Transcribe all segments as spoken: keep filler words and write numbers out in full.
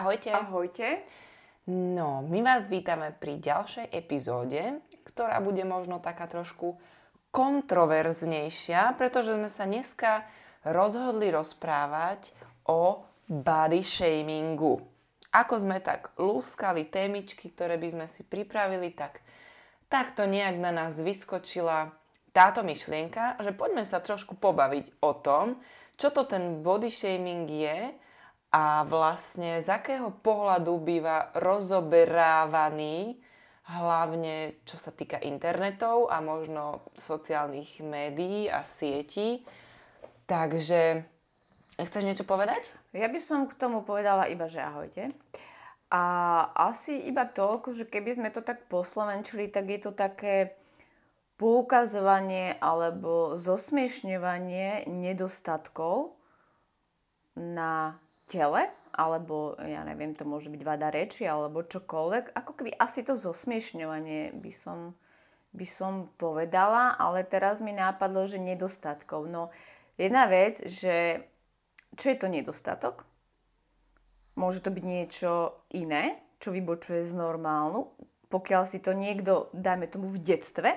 Ahojte. Ahojte. No, my vás vítame pri ďalšej epizóde, ktorá bude možno taká trošku kontroverznejšia, pretože sme sa dneska rozhodli rozprávať o body shamingu. Ako sme tak lúskali témičky, ktoré by sme si pripravili, tak takto nejak na nás vyskočila táto myšlienka, že poďme sa trošku pobaviť o tom, čo to ten body shaming je a vlastne z akého pohľadu býva rozoberávaný, hlavne čo sa týka internetov a možno sociálnych médií a sietí. Takže, chceš niečo povedať? Ja by som k tomu povedala iba, že ahojte. A asi iba toľko, že keby sme to tak poslovenčili, tak je to také poukazovanie alebo zosmiešňovanie nedostatkov na tele, alebo ja neviem, to môže byť vada reči, alebo čokoľvek. Ako keby asi to zosmiešňovanie by som, by som povedala, ale teraz mi nápadlo, že nedostatkov. No jedna vec, že čo je to nedostatok? Môže to byť niečo iné, čo vybočuje z normálu. Pokiaľ si to niekto, dajme tomu v detstve,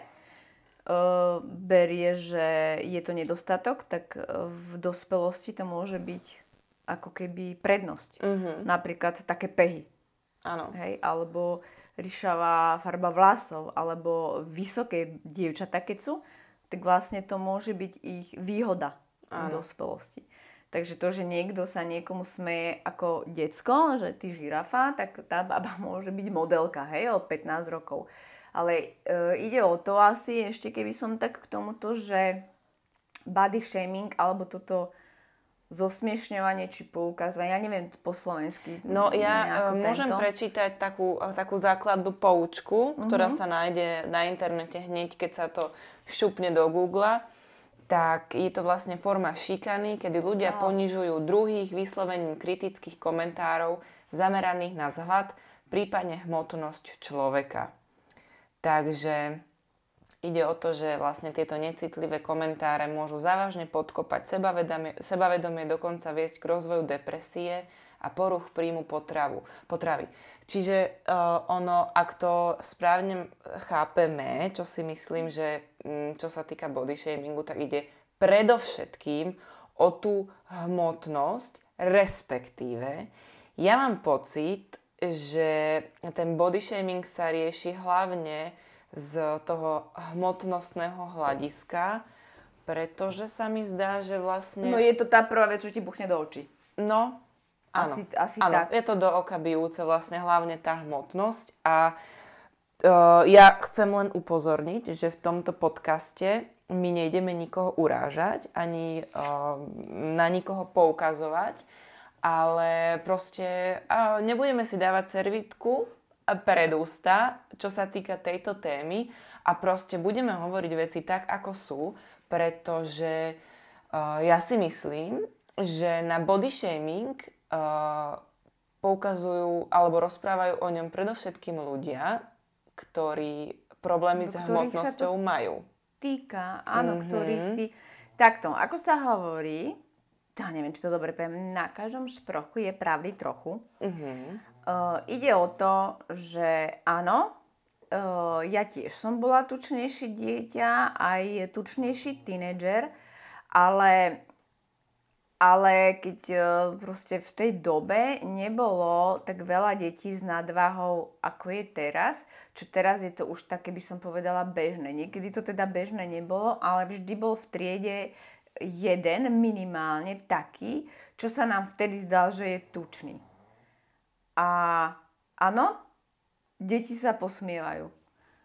uh, berie, že je to nedostatok, tak v dospelosti to môže byť ako keby prednosť. Uh-huh. Napríklad také pehy. Áno. Hej? Alebo ryšavá farba vlasov, alebo vysoké dievčatá, keď sú, tak vlastne to môže byť ich výhoda v dospelosti. Takže to, že niekto sa niekomu smeje ako decko, že ty žirafa, tak tá baba môže byť modelka, hej, od pätnásť rokov. Ale e, ide o to asi, ešte keby som tak k tomuto, že body shaming, alebo toto zosmiešňovanie či poukazovanie, ja neviem po slovensky. No ja môžem tento. prečítať takú, takú základnú poučku, uh-huh. ktorá sa nájde na internete hneď, keď sa to šupne do Google. Tak je to vlastne forma šikany, kedy ľudia no. ponižujú druhých vyslovením kritických komentárov zameraných na vzhľad, prípadne hmotnosť človeka. Takže ide o to, že vlastne tieto necitlivé komentáre môžu závažne podkopať sebavedomie, sebavedomie, dokonca viesť k rozvoju depresie a poruch príjmu potravu, potravy. Čiže uh, ono, ak to správne chápeme, čo si myslím, že um, čo sa týka body shamingu, tak ide predovšetkým o tú hmotnosť, respektíve ja mám pocit, že ten body shaming sa rieši hlavne z toho hmotnostného hľadiska, pretože sa mi zdá, že vlastne... No je to tá prvá vec, čo ti buchne do očí. No, áno. Asi, asi áno, tak. Je to do oka bijúce vlastne hlavne tá hmotnosť a uh, ja chcem len upozorniť, že v tomto podcaste my nejdeme nikoho urážať, ani uh, na nikoho poukazovať, ale proste uh, nebudeme si dávať servítku pred ústa, čo sa týka tejto témy a proste budeme hovoriť veci tak, ako sú, pretože uh, ja si myslím, že na body shaming uh, poukazujú alebo rozprávajú o ňom predovšetkým ľudia, ktorí problémy s hmotnosťou majú. Týka, áno, mm-hmm. ktorí si... Takto, ako sa hovorí, ja neviem, či to dobre poviem, na každom šprochu je pravdy trochu. Mm-hmm. Uh, ide o to, že áno, uh, ja tiež som bola tučnejšie dieťa, aj tučnejší tínedžer, ale, ale keď uh, proste v tej dobe nebolo tak veľa detí s nadváhou, ako je teraz, čo teraz je to už také, by som povedala, bežné. Niekedy to teda bežné nebolo, ale vždy bol v triede jeden minimálne taký, čo sa nám vtedy zdal, že je tučný. A áno, deti sa posmievajú.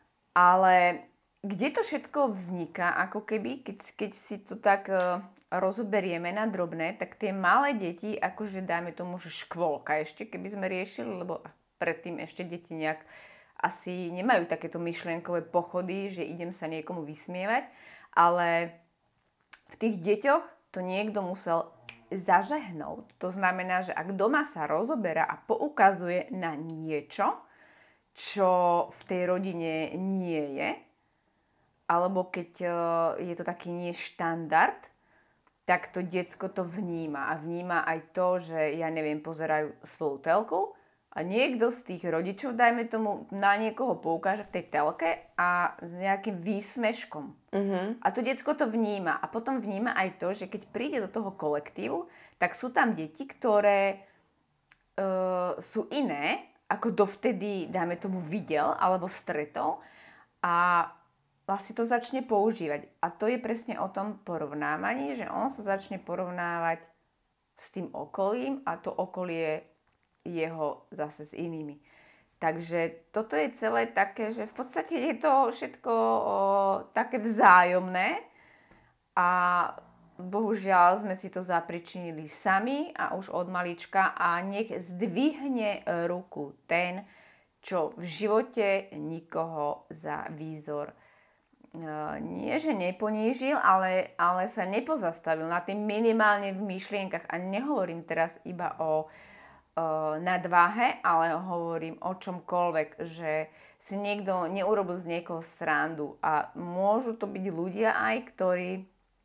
Ale kde to všetko vzniká, ako keby, keď, keď si to tak uh, rozoberieme na drobné, tak tie malé deti, akože dáme tomu, že škôlka ešte, keby sme riešili, lebo predtým ešte deti nejak asi nemajú takéto myšlienkové pochody, že idem sa niekomu vysmievať, ale v tých deťoch to niekto musel zažehnúť. To znamená, že ak doma sa rozoberá a poukazuje na niečo, čo v tej rodine nie je, alebo keď je to taký neštandard, tak to decko to vníma. A vníma aj to, že, ja neviem, pozerajú spolu telku A niekto z tých rodičov, dajme tomu, na niekoho poukáže v tej telke a s nejakým výsmeškom. Uh-huh. A to decko to vníma. A potom vníma aj to, že keď príde do toho kolektívu, tak sú tam deti, ktoré uh, sú iné, ako dovtedy, dajme tomu, videl alebo stretol. A vlastne to začne používať. A to je presne o tom porovnávaní, že on sa začne porovnávať s tým okolím a to okolie jeho zase s inými. Takže toto je celé také, že v podstate je to všetko o, také vzájomné a bohužiaľ sme si to zapričinili sami a už od malička a nech zdvihne ruku ten, čo v živote nikoho za výzor nie, že neponížil, ale, ale sa nepozastavil na tým minimálne v myšlienkach a nehovorím teraz iba o nadváhe, ale hovorím o čomkoľvek, že si niekto neurobil z niekoho srandu a môžu to byť ľudia aj, ktorí,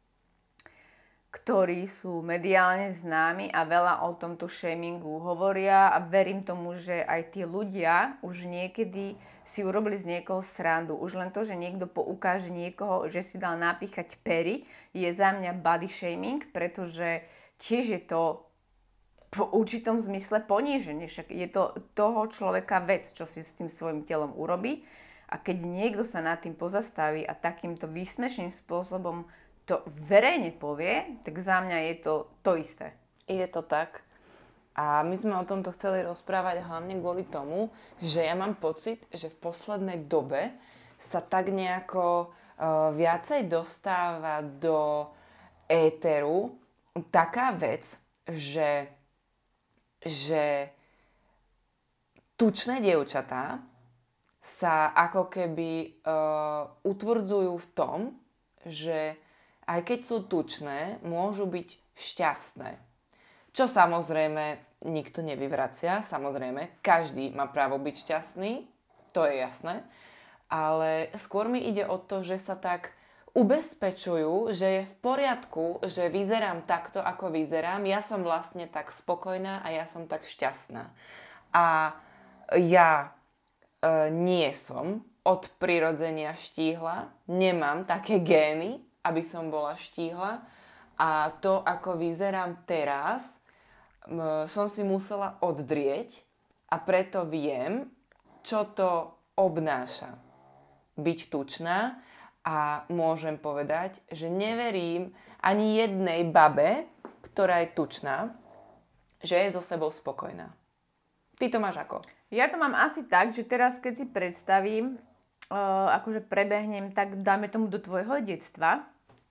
ktorí sú mediálne známi a veľa o tomto shamingu hovoria a verím tomu, že aj tí ľudia už niekedy si urobili z niekoho srandu. Už len to, že niekto poukáže niekoho, že si dal napíchať pery, je za mňa body shaming, pretože tiež je to v určitom zmysle poníženie. Však je to toho človeka vec, čo si s tým svojim telom urobí. A keď niekto sa nad tým pozastaví a takýmto výsmešným spôsobom to verejne povie, tak za mňa je to to isté. Je to tak. A my sme o tomto chceli rozprávať hlavne kvôli tomu, že ja mám pocit, že v poslednej dobe sa tak nejako uh, viacej dostáva do éteru taká vec, že že tučné dievčatá sa ako keby uh, utvrdzujú v tom, že aj keď sú tučné, môžu byť šťastné. Čo samozrejme nikto nevyvracia, samozrejme, každý má právo byť šťastný, to je jasné, ale skôr mi ide o to, že sa tak ubezpečujú, že je v poriadku, že vyzerám takto, ako vyzerám. Ja som vlastne tak spokojná a ja som tak šťastná. A ja e, nie som od prirodzenia štíhla, nemám také gény, aby som bola štíhla. A to, ako vyzerám teraz, m, som si musela oddrieť a preto viem, čo to obnáša byť tučná. A môžem povedať, že neverím ani jednej babe, ktorá je tučná, že je so sebou spokojná. Ty to máš ako? Ja to mám asi tak, že teraz keď si predstavím, uh, akože prebehnem, tak dáme tomu do tvojho detstva,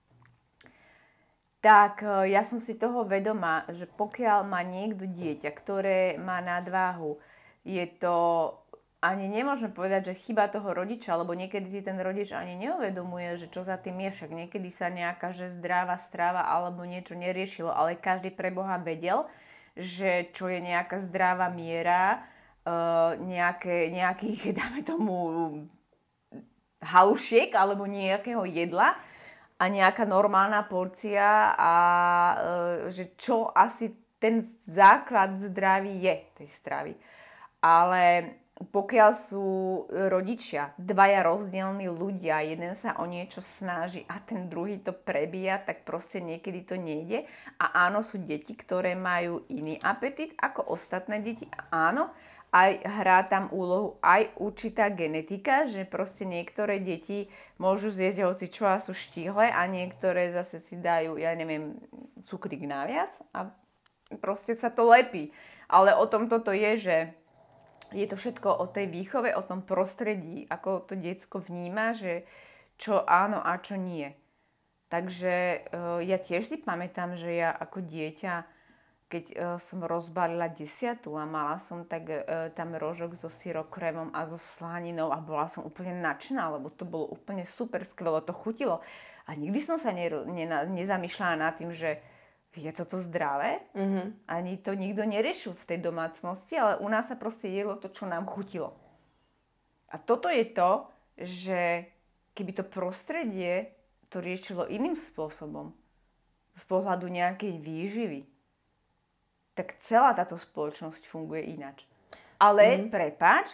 tak uh, ja som si toho vedomá, že pokiaľ má niekto dieťa, ktoré má nadváhu, je to ani nemôžem povedať, že chyba toho rodiča, lebo niekedy si ten rodič ani neuvedomuje, že čo za tým je, však niekedy sa nejaká že zdravá strava alebo niečo neriešilo, ale každý pre Boha vedel, že čo je nejaká zdravá miera uh, nejaké, nejakých, dáme tomu, halušiek alebo nejakého jedla a nejaká normálna porcia a uh, že čo asi ten základ zdravý je tej stravy. Ale pokiaľ sú rodičia, dvaja rozdielni ľudia, jeden sa o niečo snaží a ten druhý to prebíja, tak proste niekedy to nejde. A áno, sú deti, ktoré majú iný apetít ako ostatné deti. A áno, aj hrá tam úlohu aj určitá genetika, že proste niektoré deti môžu zjesť hocičo a sú štíhle a niektoré zase si dajú, ja neviem, cukrík naviac a proste sa to lepí. Ale o tom toto je, že je to všetko o tej výchove, o tom prostredí, ako to decko vníma, že čo áno a čo nie. Takže uh, ja tiež si pamätám, že ja ako dieťa, keď uh, som rozbalila desiatu a mala som tak uh, tam rožok so syrokrémom a so slaninou a bola som úplne nadšená, lebo to bolo úplne super, skvelo to chutilo. A nikdy som sa ne, ne, nezamýšľala nad tým, že je toto zdravé? Mm-hmm. Ani to nikto neriešil v tej domácnosti, ale u nás sa proste jedlo to, čo nám chutilo. A toto je to, že keby to prostredie to riešilo iným spôsobom, z pohľadu nejakej výživy, tak celá táto spoločnosť funguje ináč. Ale, mm. prepáč,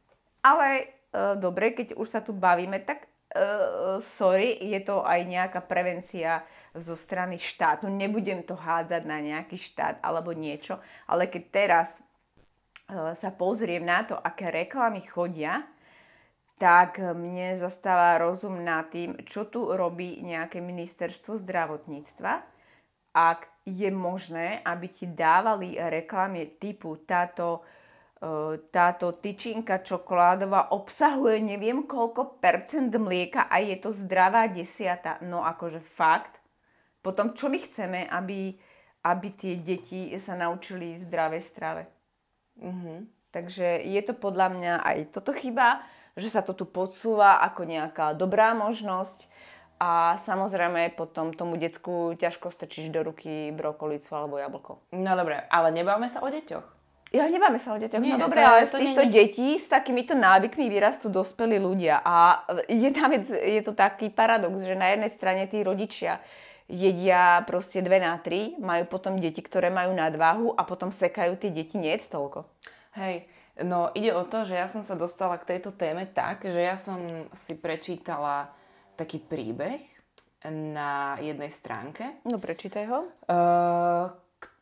ale uh, dobre, keď už sa tu bavíme, tak uh, sorry, je to aj nejaká prevencia zo strany štátu. Nebudem to hádzať na nejaký štát alebo niečo, ale keď teraz uh, sa pozriem na to, aké reklamy chodia, tak mne zastáva rozum nad tým, čo tu robí nejaké ministerstvo zdravotníctva. Ak je možné, aby ti dávali reklamy typu táto, táto tyčinka čokoládová obsahuje neviem koľko percent mlieka a je to zdravá desiata. No akože fakt. Potom čo my chceme, aby, aby tie deti sa naučili zdravej strave. Mhm. Takže je to podľa mňa aj toto chyba, že sa to tu podsúva ako nejaká dobrá možnosť a samozrejme potom tomu decku ťažko strčíš do ruky brokolicu alebo jablko. No dobre, ale nebavme sa o deťoch. Ja, nebavme sa o deťoch, Nie, no dobre, ale z týchto nie... detí s takýmito návykmi vyrastú dospelí ľudia a jedna vec, je to taký paradox, že na jednej strane tí rodičia jedia proste dve na tri, majú potom deti, ktoré majú nadváhu a potom sekajú tie deti nejedz toľko. Hej, no ide o to, že ja som sa dostala k tejto téme tak, že ja som si prečítala taký príbeh na jednej stránke. No prečítaj ho. Uh,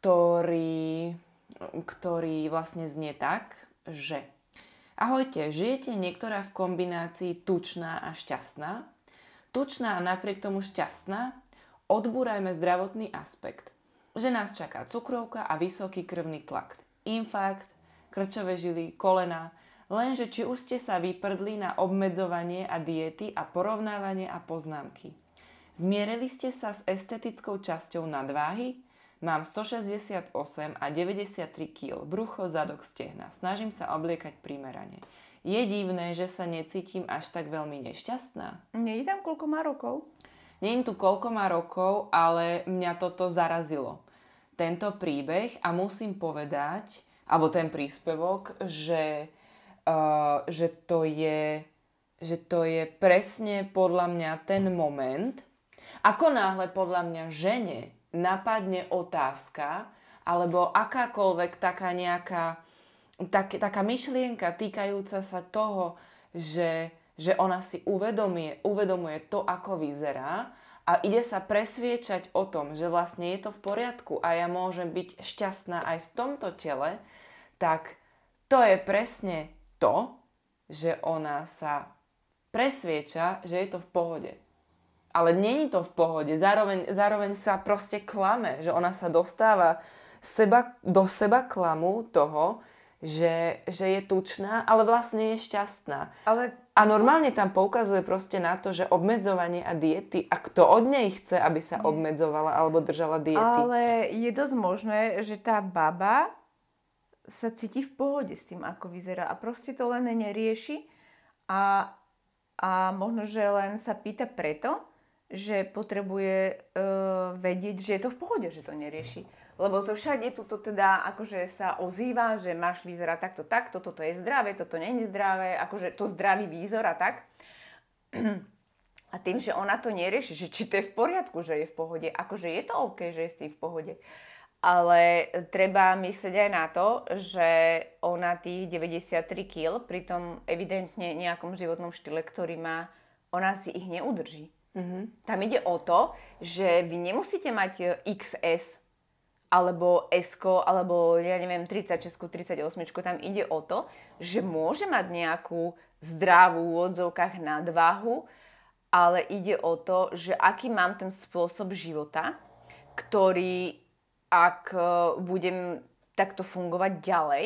ktorý, ktorý vlastne znie tak, že ahojte, žijete niektorá v kombinácii tučná a šťastná? Tučná a napriek tomu šťastná? Odbúrajme zdravotný aspekt. Že nás čaká cukrovka a vysoký krvný tlak. Infarkt, krčové žily, kolena, lenže či už ste sa vyprdli na obmedzovanie a diety a porovnávanie a poznámky. Zmierili ste sa s estetickou časťou nadváhy? Mám stošesťdesiatosem a deväťdesiattri kíl, brucho, zadok, stehna. Snažím sa obliekať primerane. Je divné, že sa necítim až tak veľmi nešťastná? Nie je tam koľko má rokov? Nie je tu koľko má rokov, ale mňa toto zarazilo. Tento príbeh a musím povedať, alebo ten príspevok, že, uh, že, to je, že to je presne podľa mňa ten moment, ako náhle podľa mňa žene napadne otázka, alebo akákoľvek taká nejaká tak, taká myšlienka týkajúca sa toho, že, že ona si uvedomuje, uvedomuje to, ako vyzerá a ide sa presviečať o tom, že vlastne je to v poriadku a ja môžem byť šťastná aj v tomto tele, tak to je presne to, že ona sa presvieča, že je to v pohode. Ale nie je to v pohode. Zároveň, zároveň sa proste klame, že ona sa dostáva seba, do seba klamu toho, že, že je tučná, ale vlastne je šťastná. Ale... A normálne tam poukazuje proste na to, že obmedzovanie a diety, a kto od nej chce, aby sa obmedzovala alebo držala diety. Ale je dosť možné, že tá baba sa cíti v pohode s tým, ako vyzerá a proste to len nerieši a, a možno, že len sa pýta preto, že potrebuje uh, vedieť, že je to v pohode, že to nerieši. Lebo zo všade tuto teda akože sa ozýva, že máš vyzerať takto, takto, toto je zdravé, toto nie je zdravé, akože to zdravý výzor a tak. A tým, že ona to nerieši, že či to je v poriadku, že je v pohode, akože je to OK, že je s tým v pohode. Ale treba myslieť aj na to, že ona tých deväťdesiattri kíl pri tom evidentne nejakom životnom štýle, ktorý má, ona si ich neudrží. Mm-hmm. Tam ide o to, že vy nemusíte mať iks es alebo S-ko, alebo ja neviem, tridsaťšesť, tridsaťosem. Tam ide o to, že môže mať nejakú zdravú v odzovkách nadváhu, ale ide o to, že aký mám ten spôsob života, ktorý ak budem takto fungovať ďalej,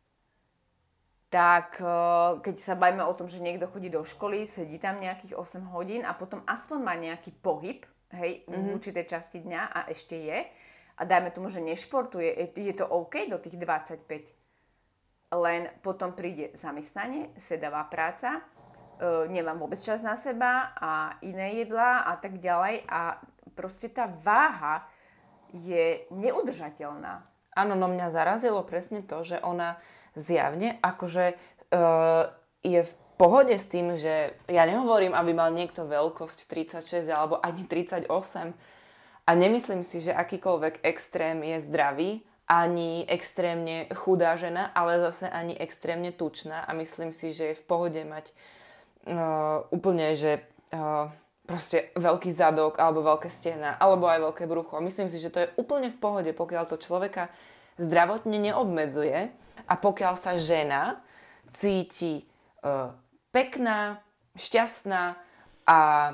tak keď sa bavíme o tom, že niekto chodí do školy, sedí tam nejakých osem hodín a potom aspoň má nejaký pohyb, hej, mm-hmm. v určitej časti dňa a ešte je, a dajme tomu, že nešportuje, je to OK do tých dvadsaťpäť. Len potom príde zamestnanie, sedavá práca, nemám vôbec čas na seba a iné jedlá a tak ďalej a proste tá váha je neudržateľná. Áno, no mňa zarazilo presne to, že ona zjavne akože uh, je v pohode s tým, že ja nehovorím, aby mal niekto veľkosť tridsaťšesť alebo ani tridsaťosem a nemyslím si, že akýkoľvek extrém je zdravý ani extrémne chudá žena, ale zase ani extrémne tučná a myslím si, že je v pohode mať uh, úplne, že uh, proste veľký zadok alebo veľké stehná alebo aj veľké brucho. Myslím si, že to je úplne v pohode, pokiaľ to človeka zdravotne neobmedzuje a pokiaľ sa žena cíti uh, pekná, šťastná a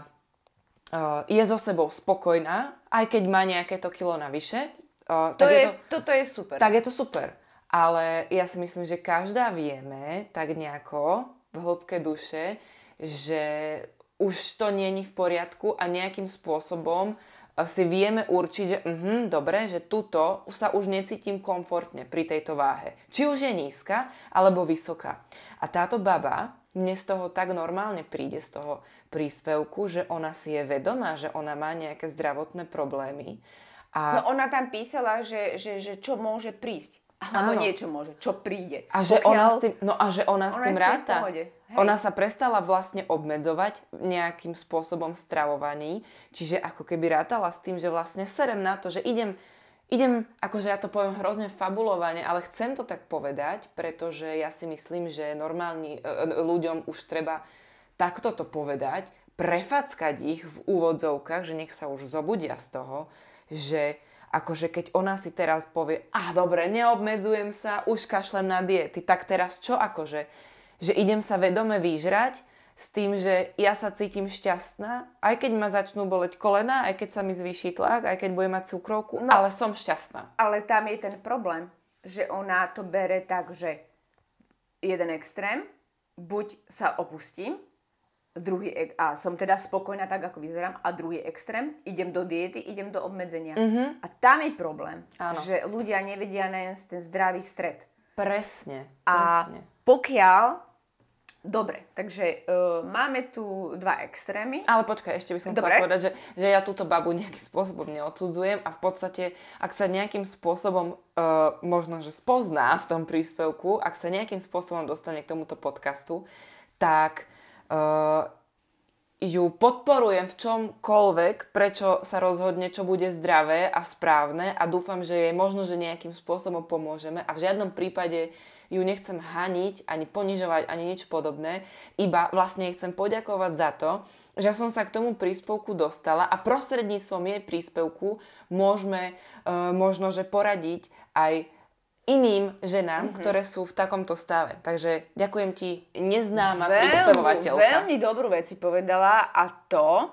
uh, je so sebou spokojná, aj keď má nejaké to kilo navyše, Uh, to tak je, je to, toto je super. Tak je to super. Ale ja si myslím, že každá vieme tak nejako v hĺbke duše, že už to nie je v poriadku a nejakým spôsobom si vieme určiť, že uh, dobre, že tuto sa už necítim komfortne pri tejto váhe. Či už je nízka, alebo vysoká. A táto baba mne z toho tak normálne príde z toho príspevku, že ona si je vedomá, že ona má nejaké zdravotné problémy. A no ona tam písala, že, že, že čo môže prísť. Alebo áno. niečo môže, čo príde. A že Pokiaľ... ona s tým, no a že ona, ona s tým ráta. Hej. Ona sa prestala vlastne obmedzovať nejakým spôsobom stravovaní. Čiže ako keby rátala s tým, že vlastne serem na to, že idem, idem, akože ja to poviem hrozne fabulovane, ale chcem to tak povedať, pretože ja si myslím, že normálni ľuďom už treba takto to povedať, prefackať ich v úvodzovkách, že nech sa už zobudia z toho, že akože keď ona si teraz povie, ah dobre, neobmedzujem sa, už kašlem na diety, tak teraz čo akože? Že idem sa vedome vyžrať s tým, že ja sa cítim šťastná, aj keď ma začnú boleť kolená, aj keď sa mi zvýši tlak, aj keď budem mať cukrovku, no, ale som šťastná. Ale tam je ten problém, že ona to bere tak, že jeden extrém, buď sa opustím, druhý, a som teda spokojná tak, ako vyzerám, a druhý extrém, idem do diety, idem do obmedzenia. Uh-huh. A tam je problém, áno. Že ľudia nevedia nájsť ten zdravý stred. Presne, a presne. Pokiaľ, dobre, takže uh, máme tu dva extrémy. Ale počkaj, ešte by som chcela povedať, že, že ja túto babu nejakým spôsobom neodsudzujem a v podstate, ak sa nejakým spôsobom uh, možno, že spozná v tom príspevku, ak sa nejakým spôsobom dostane k tomuto podcastu, tak Uh, ju podporujem v čomkoľvek, prečo sa rozhodne, čo bude zdravé a správne a dúfam, že jej možno, že nejakým spôsobom pomôžeme a v žiadnom prípade ju nechcem haniť, ani ponižovať, ani nič podobné, iba vlastne jej chcem poďakovať za to, že som sa k tomu príspevku dostala a prostredníctvom jej príspevku môžeme uh, možno, že poradiť aj iným ženám, mm-hmm. ktoré sú v takomto stave. Takže ďakujem ti, neznáma veľmi, prispevovateľka. Veľmi dobrú vec si povedala a to,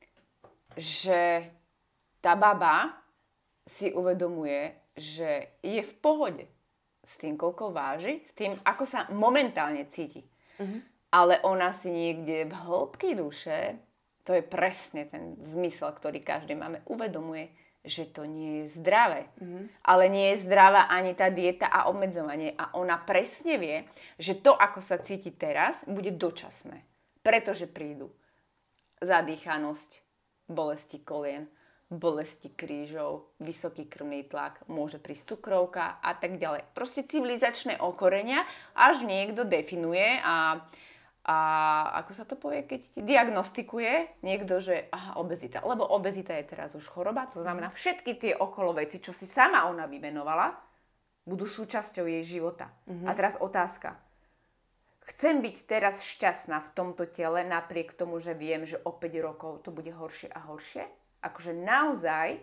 že tá baba si uvedomuje, že je v pohode s tým, koľko váži, s tým, ako sa momentálne cíti. Mm-hmm. Ale ona si niekde v hĺbke duše, to je presne ten zmysel, ktorý každý máme, uvedomuje, že to nie je zdravé. Mm-hmm. Ale nie je zdravá ani tá dieta a obmedzovanie. A ona presne vie, že to, ako sa cíti teraz, bude dočasné. Pretože prídu zadýchanosť, bolesti kolien, bolesti krížov, vysoký krvný tlak, môže prísť cukrovka a tak ďalej. Proste civilizačné okorenia, až niekto definuje a A ako sa to povie, keď ti diagnostikuje niekto, že aha, obezita. Lebo obezita je teraz už choroba, to znamená všetky tie okolo veci, čo si sama ona vymenovala, budú súčasťou jej života. Mm-hmm. A teraz otázka. Chcem byť teraz šťastná v tomto tele, napriek tomu, že viem, že o päť rokov to bude horšie a horšie? Akože naozaj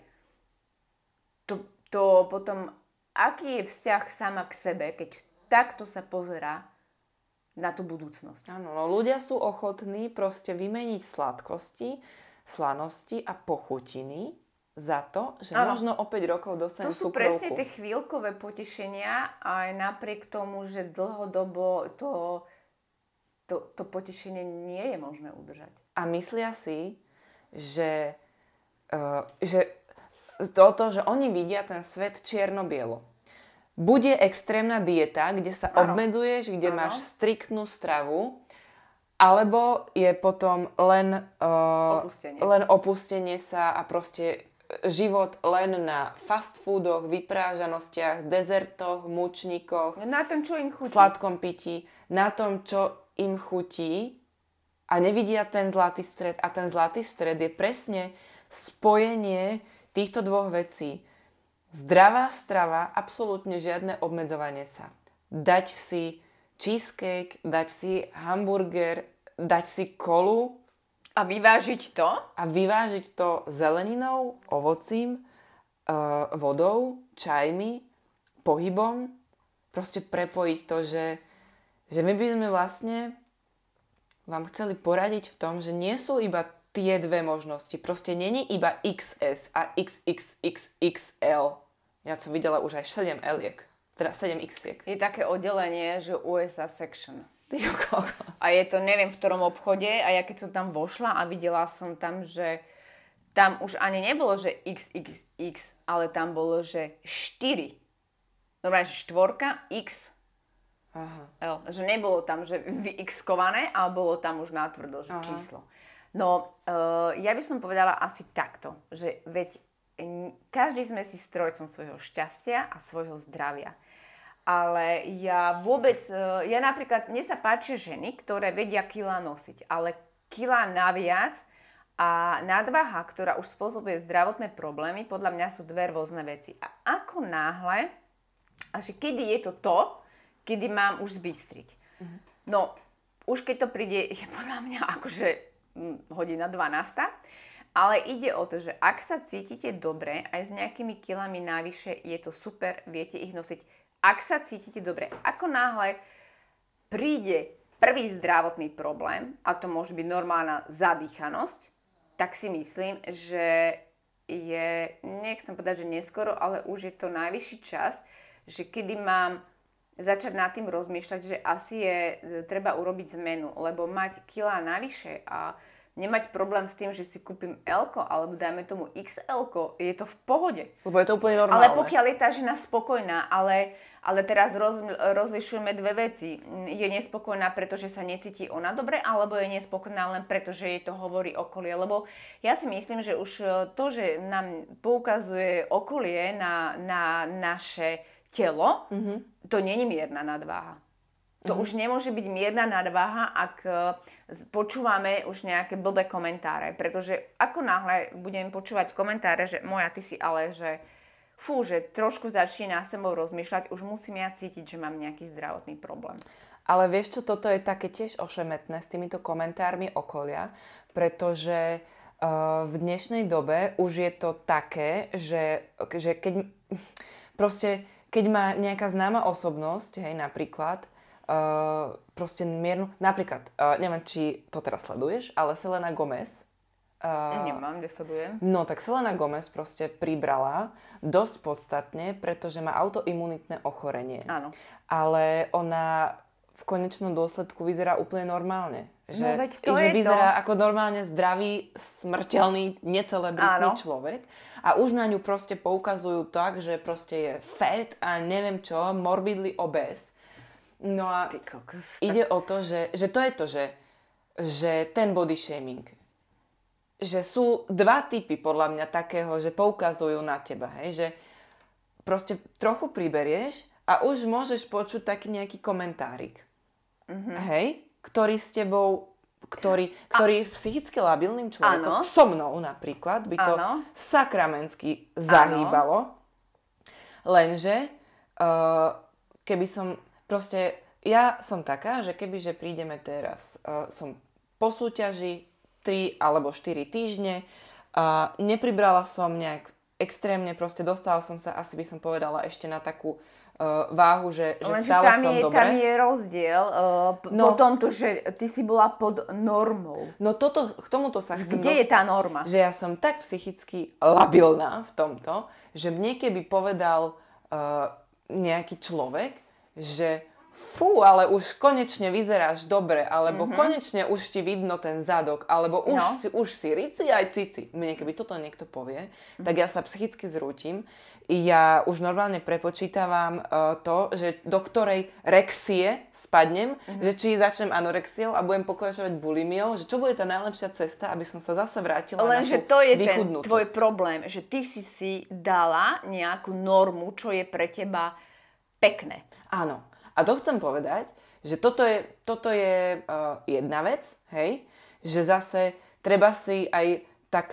to, to potom, aký je vzťah sama k sebe, keď takto sa pozerá na tú budúcnosť. Áno, no ľudia sú ochotní proste vymeniť sladkosti, slanosti a pochutiny za to, že ano. Možno o päť rokov dostanú cukrovku. To sú cukrovku. Presne tie chvíľkové potešenia, aj napriek tomu, že dlhodobo to, to, to potešenie nie je možné udržať. A myslia si, že, uh, že toto, že oni vidia ten svet čierno-bielo. Bude extrémna dieta, kde sa ano. Obmedzuješ, kde ano. Máš striktnú stravu, alebo je potom len, uh, opustenie. len opustenie sa a proste život len na fast foodoch, vyprážanostiach, dezertoch, mučníkoch, na tom, čo im chutí. Sladkom pití, na tom, čo im chutí a nevidia ten zlatý stred. A ten zlatý stred je presne spojenie týchto dvoch vecí. zdravá strava, absolútne žiadne obmedzovanie sa. Dať si cheesecake, dať si hamburger, dať si kolu. A vyvážiť to? A vyvážiť to zeleninou, ovocím, uh, vodou, čajmi, pohybom. Proste prepojiť to, že, že my by sme vlastne vám chceli poradiť v tom, že nie sú iba tie dve možnosti. Proste není iba iks es a iks iks iks iks el. Ja som videla už aj sedem eliek. Teda sedem iksiek. Je také oddelenie, že ú es á section. A je to, neviem v ktorom obchode, a ja keď som tam vošla a videla som tam, že tam už ani nebolo, že iks iks iks, ale tam bolo, že štyri. Normálne, že štvorka, X, Aha. L. Že nebolo tam, že vyxkované, ale bolo tam už natvrdo, že Aha. číslo. No, uh, ja by som povedala asi takto, že veď každý sme si strojcom svojho šťastia a svojho zdravia. Ale ja vôbec, ja napríklad, mne sa páčia ženy, ktoré vedia kilá nosiť, ale kilá naviac a nadváha, ktorá už spôsobuje zdravotné problémy, podľa mňa sú dve rôzne veci. A ako náhle, a že kedy je to to, kedy mám už zbystriť. Uh-huh. No, už keď to príde, je podľa mňa akože hm, hodina dvanásta, ale ide o to, že ak sa cítite dobre, aj s nejakými kilami navyše, je to super, viete ich nosiť. Ak sa cítite dobre, ako náhle príde prvý zdravotný problém, a to môže byť normálna zadýchanosť, tak si myslím, že je, nechcem povedať, že neskoro, ale už je to najvyšší čas, že kedy mám začať nad tým rozmýšľať, že asi je treba urobiť zmenu, lebo mať kilá navyše a nemať problém s tým, že si kúpim L-ko, alebo dajme tomu iks el-ko, je to v pohode. Lebo je to úplne normálne. Ale pokiaľ je tá žena spokojná, ale, ale teraz roz, rozlišujeme dve veci. Je nespokojná, pretože sa necíti ona dobre, alebo je nespokojná len preto, že jej to hovorí okolie. Lebo ja si myslím, že už to, že nám poukazuje okolie na, na naše telo, mm-hmm. to nie je mierna nadváha. To mm-hmm. už nemôže byť mierna nadváha, ak počúvame už nejaké blbé komentáre. Pretože ako náhle budem počúvať komentáre, že moja, ty si ale, že fú, že trošku začína sebou rozmýšľať, už musím ja cítiť, že mám nejaký zdravotný problém. Ale vieš čo, toto je také tiež ošemetné s týmito komentármi okolia, pretože uh, v dnešnej dobe už je to také, že, že keď proste, keď má nejaká známa osobnosť, hej, napríklad, Uh, proste miernu, napríklad, uh, neviem, či to teraz sleduješ, ale Selena Gomez. Uh, Nemám, kde sledujem. No, tak Selena Gomez proste pribrala dosť podstatne, pretože má autoimunitné ochorenie. Áno. Ale ona v konečnom dôsledku vyzerá úplne normálne. Že, no veď to že je vyzerá to. ako normálne zdravý, smrteľný, necelebritný Áno. človek. A už na ňu proste poukazujú tak, že proste je fat a neviem čo, morbidly obese. No a kokos, ide tak o to, že, že to je to, že, že ten body shaming, že sú dva typy podľa mňa takého, že poukazujú na teba, hej, že proste trochu priberieš a už môžeš počuť taký nejaký komentárik, mm-hmm. hej, ktorý s tebou, ktorý, ktorý a psychicky labilným človekom, áno. so mnou napríklad, by to áno. sakramensky zahýbalo, áno. lenže uh, keby som proste, ja som taká, že kebyže prídeme teraz, uh, som po súťaži tri alebo štyri týždne a uh, nepribrala som nejak extrémne, proste dostala som sa, asi by som povedala, ešte na takú uh, váhu, že, že stále som je, dobre. Tam je rozdiel uh, p- no, po tomto, že ty si bola pod normou. No toto, k tomuto sa chcem Kde dostať, je tá norma? Že ja som tak psychicky labilná v tomto, že mne keby povedal uh, nejaký človek, že fú, ale už konečne vyzeráš dobre, alebo mm-hmm. konečne už ti vidno ten zadok, alebo už, no. si, už si rici aj cici. Mne keby toto niekto povie, mm-hmm. tak ja sa psychicky zrútim. Ja už normálne prepočítavam uh, to, že do ktorej rexie spadnem, mm-hmm. že či začnem anorexiou a budem pokračovať bulimiou, že čo bude tá najlepšia cesta, aby som sa zase vrátila Len, na tú že to je ten vychudnutosť. Tvoj problém, že ty si si dala nejakú normu, čo je pre teba pekné. Áno. A to chcem povedať, že toto je, toto je uh, jedna vec, hej, že zase treba si aj tak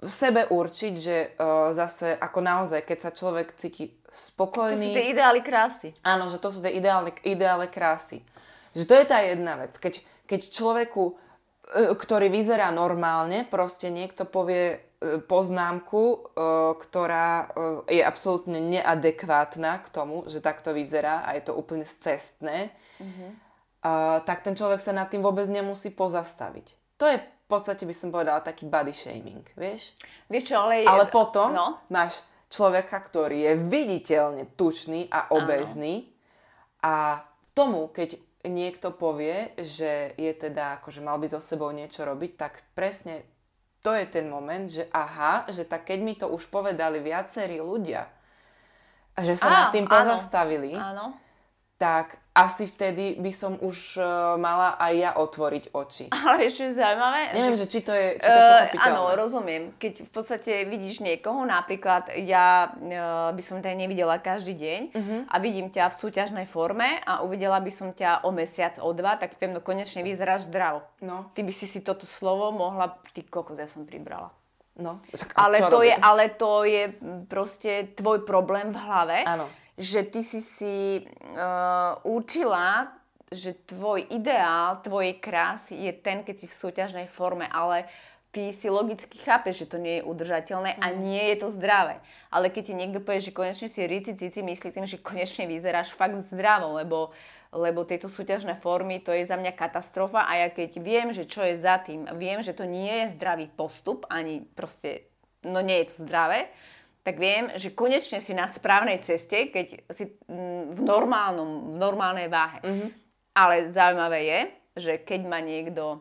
v sebe určiť, že uh, zase ako naozaj, keď sa človek cíti spokojný... To sú tie ideály krásy. Áno, že to sú tie ideály, ideály krásy. Že to je tá jedna vec. Keď, keď človeku, uh, ktorý vyzerá normálne, proste niekto povie uh, poznámku, uh, ktorá uh, je absolútne neadekvátna k tomu, že takto vyzerá a je to úplne scestné, uh-huh. uh, tak ten človek sa nad tým vôbec nemusí pozastaviť. To je v podstate by som povedala taký body shaming, vieš? Vieš čo, ale... Ale potom no? máš človeka, ktorý je viditeľne tučný a obézny a tomu, keď niekto povie, že je teda, akože mal by so sebou niečo robiť, tak presne to je ten moment, že aha, že tak keď mi to už povedali viacerí ľudia a že sa Á, nad tým áno, pozastavili, áno. tak asi vtedy by som už uh, mala aj ja otvoriť oči. Ale vieš, čo je zaujímavé? Neviem, že, že či to je, či to je pochopiteľné. Áno, rozumiem. Keď v podstate vidíš niekoho, napríklad ja uh, by som ťa nevidela každý deň uh-huh. a vidím ťa v súťažnej forme a uvidela by som ťa o mesiac, o dva, tak poviem, no konečne vyzeráš zdravo. No. Ty by si si toto slovo mohla, ty kokos, ja som pribrala. No. Ale to, je, ale to je proste tvoj problém v hlave. Áno. Že ty si si uh, určila, že tvoj ideál, tvojej krásy je ten, keď si v súťažnej forme, ale ty si logicky chápeš, že to nie je udržateľné a nie je to zdravé. Ale keď ti niekto povie, že konečne si rici cici, myslí tým, že konečne vyzeráš fakt zdravo, lebo, lebo tieto súťažné formy, to je za mňa katastrofa a ja keď viem, že čo je za tým, viem, že to nie je zdravý postup, ani proste, no nie je to zdravé, tak viem, že konečne si na správnej ceste, keď si v, normálnom, v normálnej váhe. Mm-hmm. Ale zaujímavé je, že keď má niekto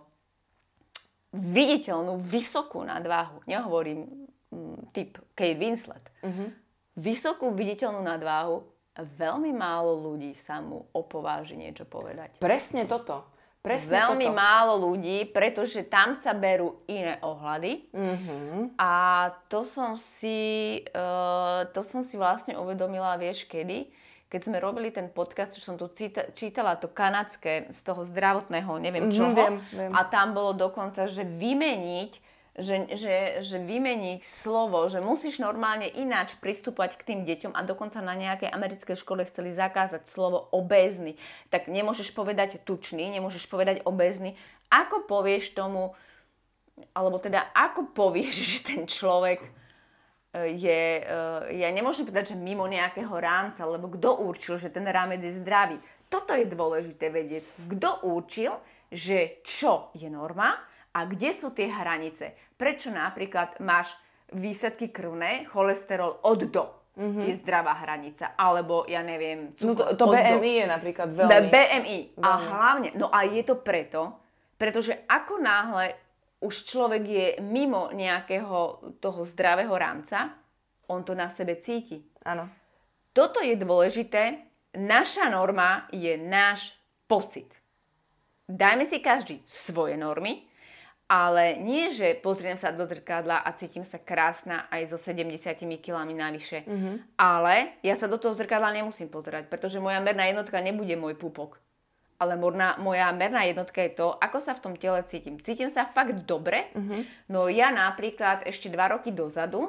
viditeľnú, vysokú nadváhu, nehovorím m, typ Kate Winslet, mm-hmm. vysokú viditeľnú nadváhu, veľmi málo ľudí sa mu opováži niečo povedať. Presne toto. Presne Veľmi toto. málo ľudí, pretože tam sa berú iné ohľady. Mm-hmm. A to som si, uh, to som si vlastne uvedomila, vieš kedy? Keď sme robili ten podcast, čo som tu cita- čítala, to kanadské z toho zdravotného, neviem čoho. Mm-hmm, viem, viem. A tam bolo dokonca, že vymeniť Že, že, že vymeniť slovo, že musíš normálne ináč pristúpať k tým deťom a dokonca na nejakej americkej škole chceli zakázať slovo obézny. Tak nemôžeš povedať tučný, nemôžeš povedať obézny. Ako povieš tomu, alebo teda ako povieš, že ten človek je, ja nemôžem povedať, že mimo nejakého rámca, lebo kto určil, že ten rámec je zdravý. Toto je dôležité vedieť. Kto určil, že čo je norma a kde sú tie hranice. Prečo napríklad máš výsledky krvné, cholesterol od do, mm-hmm. je zdravá hranica, alebo ja neviem... No to, to bé em í je napríklad veľmi... bé em í. Veľmi. A hlavne, no a je to preto, pretože ako náhle už človek je mimo nejakého toho zdravého rámca, on to na sebe cíti. Áno. Toto je dôležité. Naša norma je náš pocit. Dajme si každý svoje normy, ale nie, že pozriem sa do zrkadla a cítim sa krásna aj so sedemdesiatimi kilami navyše. Mm-hmm. Ale ja sa do toho zrkadla nemusím pozerať, pretože moja merná jednotka nebude môj pupok. Ale morná, moja merná jednotka je to, ako sa v tom tele cítim. Cítim sa fakt dobre. Mm-hmm. No ja napríklad ešte dva roky dozadu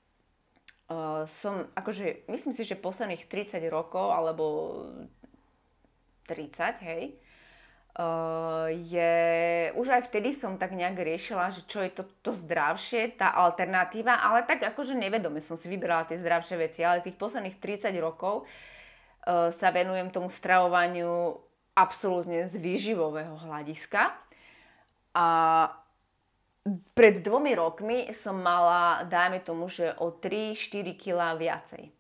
uh, som, akože, myslím si, že posledných tridsať rokov, alebo tridsať, hej, Uh, je, už aj vtedy som tak nejak riešila, že čo je to, to zdravšie, tá alternatíva, ale tak akože nevedome som si vybrala tie zdravšie veci, ale tých posledných tridsať rokov uh, sa venujem tomu stravovaniu absolútne z výživového hľadiska. A pred dvomi rokmi som mala, dajme tomu, že o tri štyri kilá viacej.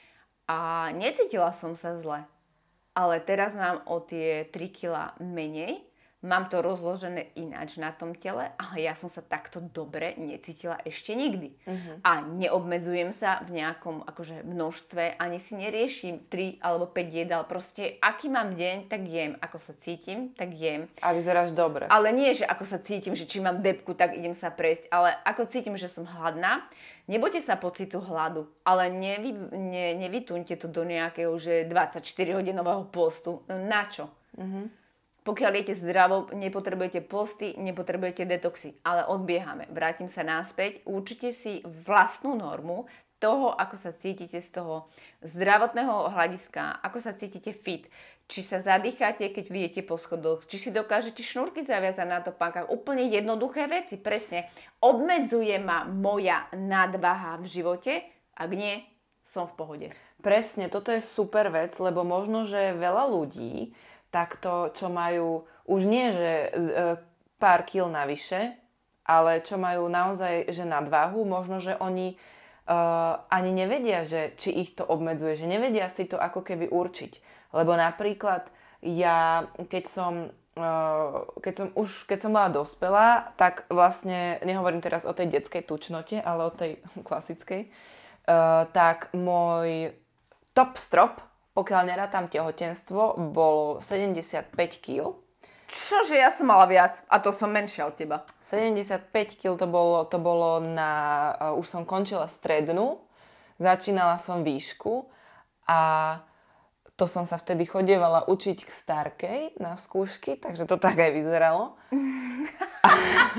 A necítila som sa zle. Ale teraz mám o tie tri kilá menej, mám to rozložené ináč na tom tele, ale ja som sa takto dobre necítila ešte nikdy. Uh-huh. A neobmedzujem sa v nejakom akože množstve, ani si neriešim tri alebo päť jedál. Proste, aký mám deň, tak jem. Ako sa cítim, tak jem. A vyzeráš dobre. Ale nie, že ako sa cítim, že či mám debku, tak idem sa prejsť, ale ako cítim, že som hladná. Nebojte sa pocitu hladu, ale nevy, ne, nevytuňte to do nejakého že dvadsaťštyri hodinového postu. Na čo? Uh-huh. Pokiaľ jete zdravo, nepotrebujete posty, nepotrebujete detoxy, ale odbiehame. Vrátim sa naspäť. Určite si vlastnú normu toho, ako sa cítite z toho zdravotného hľadiska, ako sa cítite fit, či sa zadýchate, keď vyjete po schodoch, či si dokážete šnúrky zaviazať na topánkach. Úplne jednoduché veci, presne. Obmedzuje ma moja nadváha v živote, ak nie, som v pohode. Presne, toto je super vec, lebo možno, že veľa ľudí takto, čo majú už nie, že e, pár kil navyše, ale čo majú naozaj, že nadváhu, možno, že oni e, ani nevedia, že či ich to obmedzuje, že nevedia si to ako keby určiť. Lebo napríklad ja, keď som, e, keď som už, keď som bola dospelá, tak vlastne, nehovorím teraz o tej detskej tučnote, ale o tej klasickej, e, tak môj top strop, pokiaľ nerátam tehotenstvo, bolo sedemdesiatpäť kíl. Čože, ja som mala viac a to som menšia od teba. sedemdesiatpäť kíl to bolo, to bolo na... Uh, už som končila strednú, začínala som výšku a to som sa vtedy chodievala učiť k starkej na skúšky, takže to tak aj vyzeralo. a,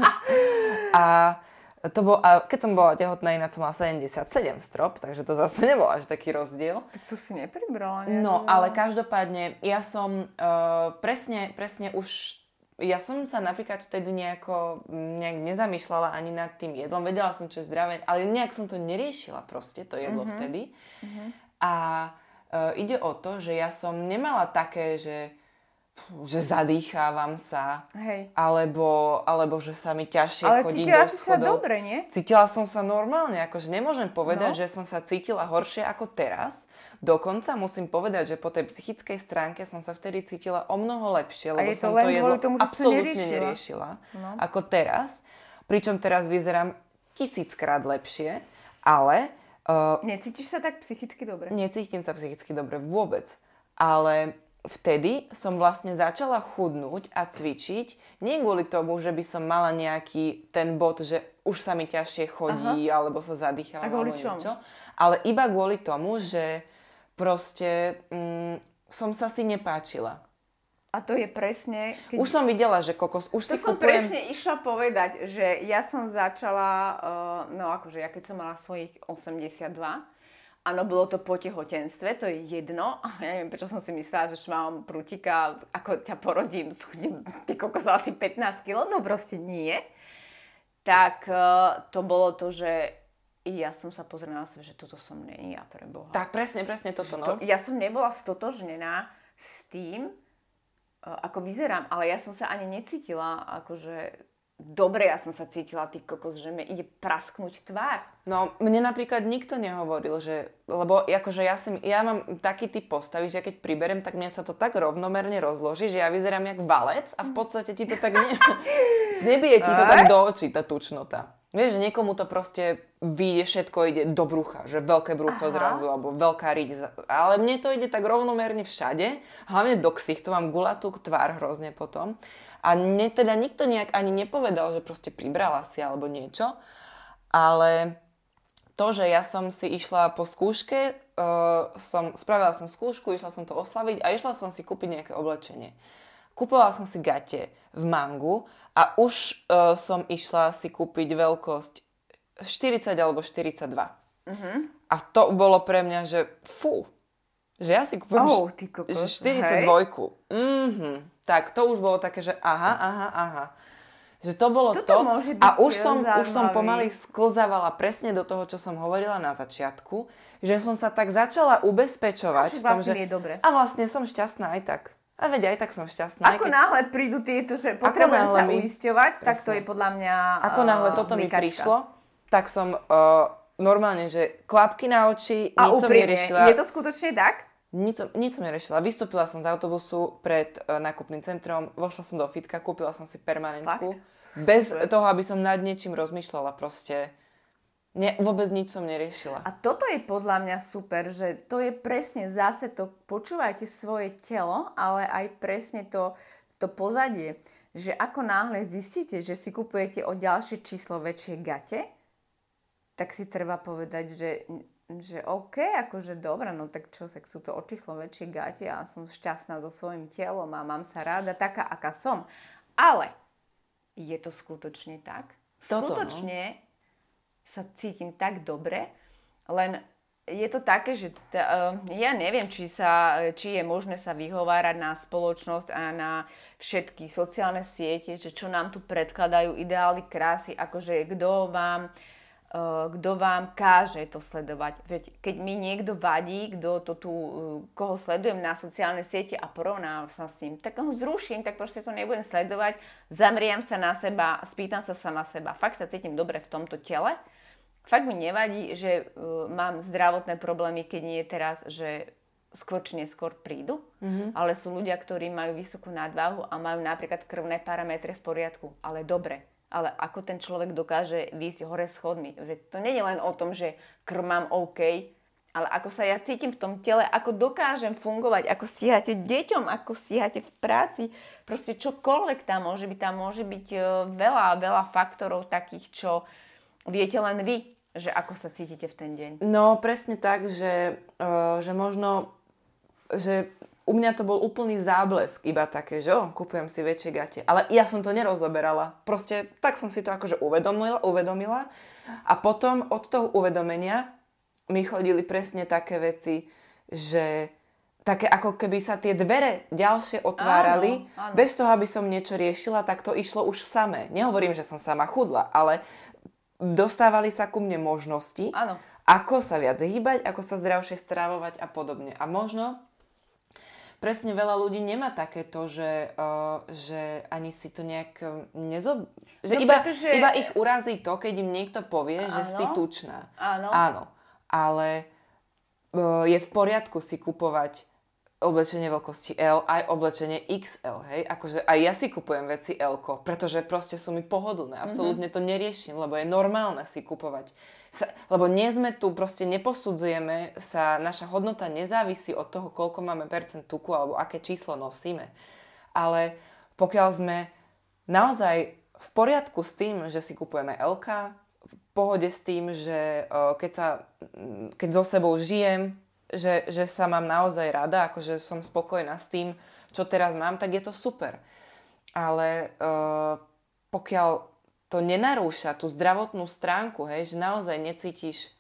a To bol, a keď som bola tehotná, ináč som mala sedemdesiatsedem strop, takže to zase nebol až taký rozdiel. Tak to si nepribrala. No, ale každopádne, ja som uh, presne, presne už, ja som sa napríklad vtedy nejako nejak nezamýšľala ani nad tým jedlom. Vedela som, čo je zdravé, ale nejak som to neriešila proste, to jedlo uh-huh. vtedy. Uh-huh. A uh, ide o to, že ja som nemala také, že že zadýchávam sa, Hej. Alebo, alebo že sa mi ťažšie ale chodí do cítila schodov. si sa dobre, nie? Cítila som sa normálne, akože nemôžem povedať, no. že som sa cítila horšie ako teraz. Dokonca musím povedať, že po tej psychickej stránke som sa vtedy cítila o mnoho lepšie, lebo to som to jedlo tomu, absolútne neriešila, no. ako teraz. Pričom teraz vyzerám tisíckrát lepšie, ale... Uh, Necítiš sa tak psychicky dobre? Necítim sa psychicky dobre vôbec, ale... Vtedy som vlastne začala chudnúť a cvičiť, nie kvôli tomu, že by som mala nejaký ten bod, že už sa mi ťažšie chodí, Aha. alebo sa zadýchávam, alebo niečo, ale iba kvôli tomu, že proste mm, som sa si nepáčila. A to je presne... Keď... Už som videla, že kokos, už to si som kúpujem... presne išla povedať, že ja som začala, uh, no akože ja keď som mala svojich osemdesiatdva, áno, bolo to po tehotenstve, to je jedno. Ja neviem, prečo som si myslela, že mám prútika, ako ťa porodím, schudnem ty kokos asi pätnásť kilogramov, no proste nie. Tak to bolo to, že ja som sa pozrela na sebe, že toto som nie ja pre Boha. Tak presne, presne toto, no. To, ja som nebola stotožnená s tým, ako vyzerám, ale ja som sa ani necítila, akože... Dobre, ja som sa cítila, ty kokos, že mi ide prasknúť tvár. No, mne napríklad nikto nehovoril, že... Lebo akože ja, si, ja mám taký typ postavy, že keď priberiem, tak mňa sa to tak rovnomerne rozloží, že ja vyzerám jak valec a v podstate ti to tak ne... nebije ti to tak do očí, tá tučnota. Vieš, že niekomu to proste vyjde, všetko ide do brucha, že veľké brucho Aha. zrazu, alebo veľká riť. Ale mne to ide tak rovnomerne všade, hlavne do ksichtu, mám gulatú tvár hrozne potom. A mne teda nikto nejak ani nepovedal, že proste pribrala si alebo niečo. Ale to, že ja som si išla po skúške, uh, som, spravila som skúšku, išla som to oslaviť a išla som si kúpiť nejaké oblečenie. Kupovala som si gate v Mangu a už uh, som išla si kúpiť veľkosť štyridsať alebo štyridsaťdva. Uh-huh. A to bolo pre mňa, že fú, že ja si kúpujem oh, št- štyridsaťdva. Mhm. Tak to už bolo také, že aha, aha, aha. Že to bolo Toto to. Môže byť a už som, zaujímavý. už som pomaly sklzávala presne do toho, čo som hovorila na začiatku. Že som sa tak začala ubezpečovať. v tom, vlastne že... je dobre. A vlastne som šťastná aj tak. A veď aj tak som šťastná. Ako keď... náhle prídu tieto, že potrebujem sa mi... uisťovať, presne. Tak to je podľa mňa Ako náhle toto uh, mi prišlo, tak som uh, normálne, že klapky na oči, a nič som neriešila. Je to skutočne tak? Nič, nič som neriešila. Vystúpila som z autobusu pred uh, nákupným centrom, vošla som do fitka, kúpila som si permanentku. Fakt? Bez Super. toho, aby som nad niečím rozmýšľala proste. Ne, vôbec nič som neriešila. A toto je podľa mňa super, že to je presne zase to, počúvajte svoje telo, ale aj presne to, to pozadie. Že ako náhle zistíte, že si kupujete o ďalšie číslo väčšie gate, tak si treba povedať, že že OK, akože dobré, no tak čo, tak sú to o číslo väčšie gate a som šťastná so svojím telom a mám sa ráda taká, aká som. Ale je to skutočne tak? Toto, skutočne no. sa cítim tak dobre, len je to také, že t- uh, ja neviem, či, sa, či je možné sa vyhovárať na spoločnosť a na všetky sociálne siete, že čo nám tu predkladajú ideály krásy, akože kto vám Uh, kto vám káže to sledovať. Veď keď mi niekto vadí, kto to tu, uh, koho sledujem na sociálne siete a porovnávam sa s ním, tak ho zruším, tak proste to nebudem sledovať, zamriem sa na seba, spýtam sa sama seba. Fakt sa cítim dobre v tomto tele. Fakt mi nevadí, že uh, mám zdravotné problémy, keď nie je teraz, že skôr či neskôr prídu, mm-hmm. ale sú ľudia, ktorí majú vysokú nadváhu a majú napríklad krvné parametre v poriadku, ale dobre. Ale ako ten človek dokáže výjsť hore schodmi. Že to nie je len o tom, že krv mám OK, ale ako sa ja cítim v tom tele, ako dokážem fungovať, ako stíhate deťom, ako stíhate v práci. Proste čokoľvek tam môže byť. Tam môže byť veľa, veľa faktorov takých, čo viete len vy, že ako sa cítite v ten deň. No presne tak, že, uh, že možno, že u mňa to bol úplný záblesk, iba také, že oh, kúpujem si väčšie gate. Ale ja som to nerozoberala. Proste tak som si to akože uvedomila, uvedomila. A potom od toho uvedomenia mi chodili presne také veci, že také ako keby sa tie dvere ďalšie otvárali. Áno, áno. Bez toho, aby som niečo riešila, tak to išlo už samé. Nehovorím, že som sama chudla, ale dostávali sa ku mne možnosti, áno. ako sa viac hýbať, ako sa zdravšie stravovať a podobne. A možno presne veľa ľudí nemá takéto, že, uh, že ani si to nejak nezob... Že no, iba, pretože... iba ich urazí to, keď im niekto povie, áno. že si tučná. Áno. Áno. Ale uh, je v poriadku si kupovať oblečenie veľkosti L, aj oblečenie iks el, hej? Akože aj ja si kupujem veci L-ko, pretože proste sú mi pohodlné. Absolútne to neriešim, lebo je normálne si kupovať. Sa, lebo nie sme tu, proste neposudzujeme sa, naša hodnota nezávisí od toho, koľko máme percent tuku alebo aké číslo nosíme. Ale pokiaľ sme naozaj v poriadku s tým, že si kupujeme L-ka, v pohode s tým, že uh, keď, sa, keď so sebou žijem, že, že sa mám naozaj rada, akože som spokojná s tým, čo teraz mám, tak je to super. Ale uh, pokiaľ to nenarúša tú zdravotnú stránku, hej, že naozaj necítiš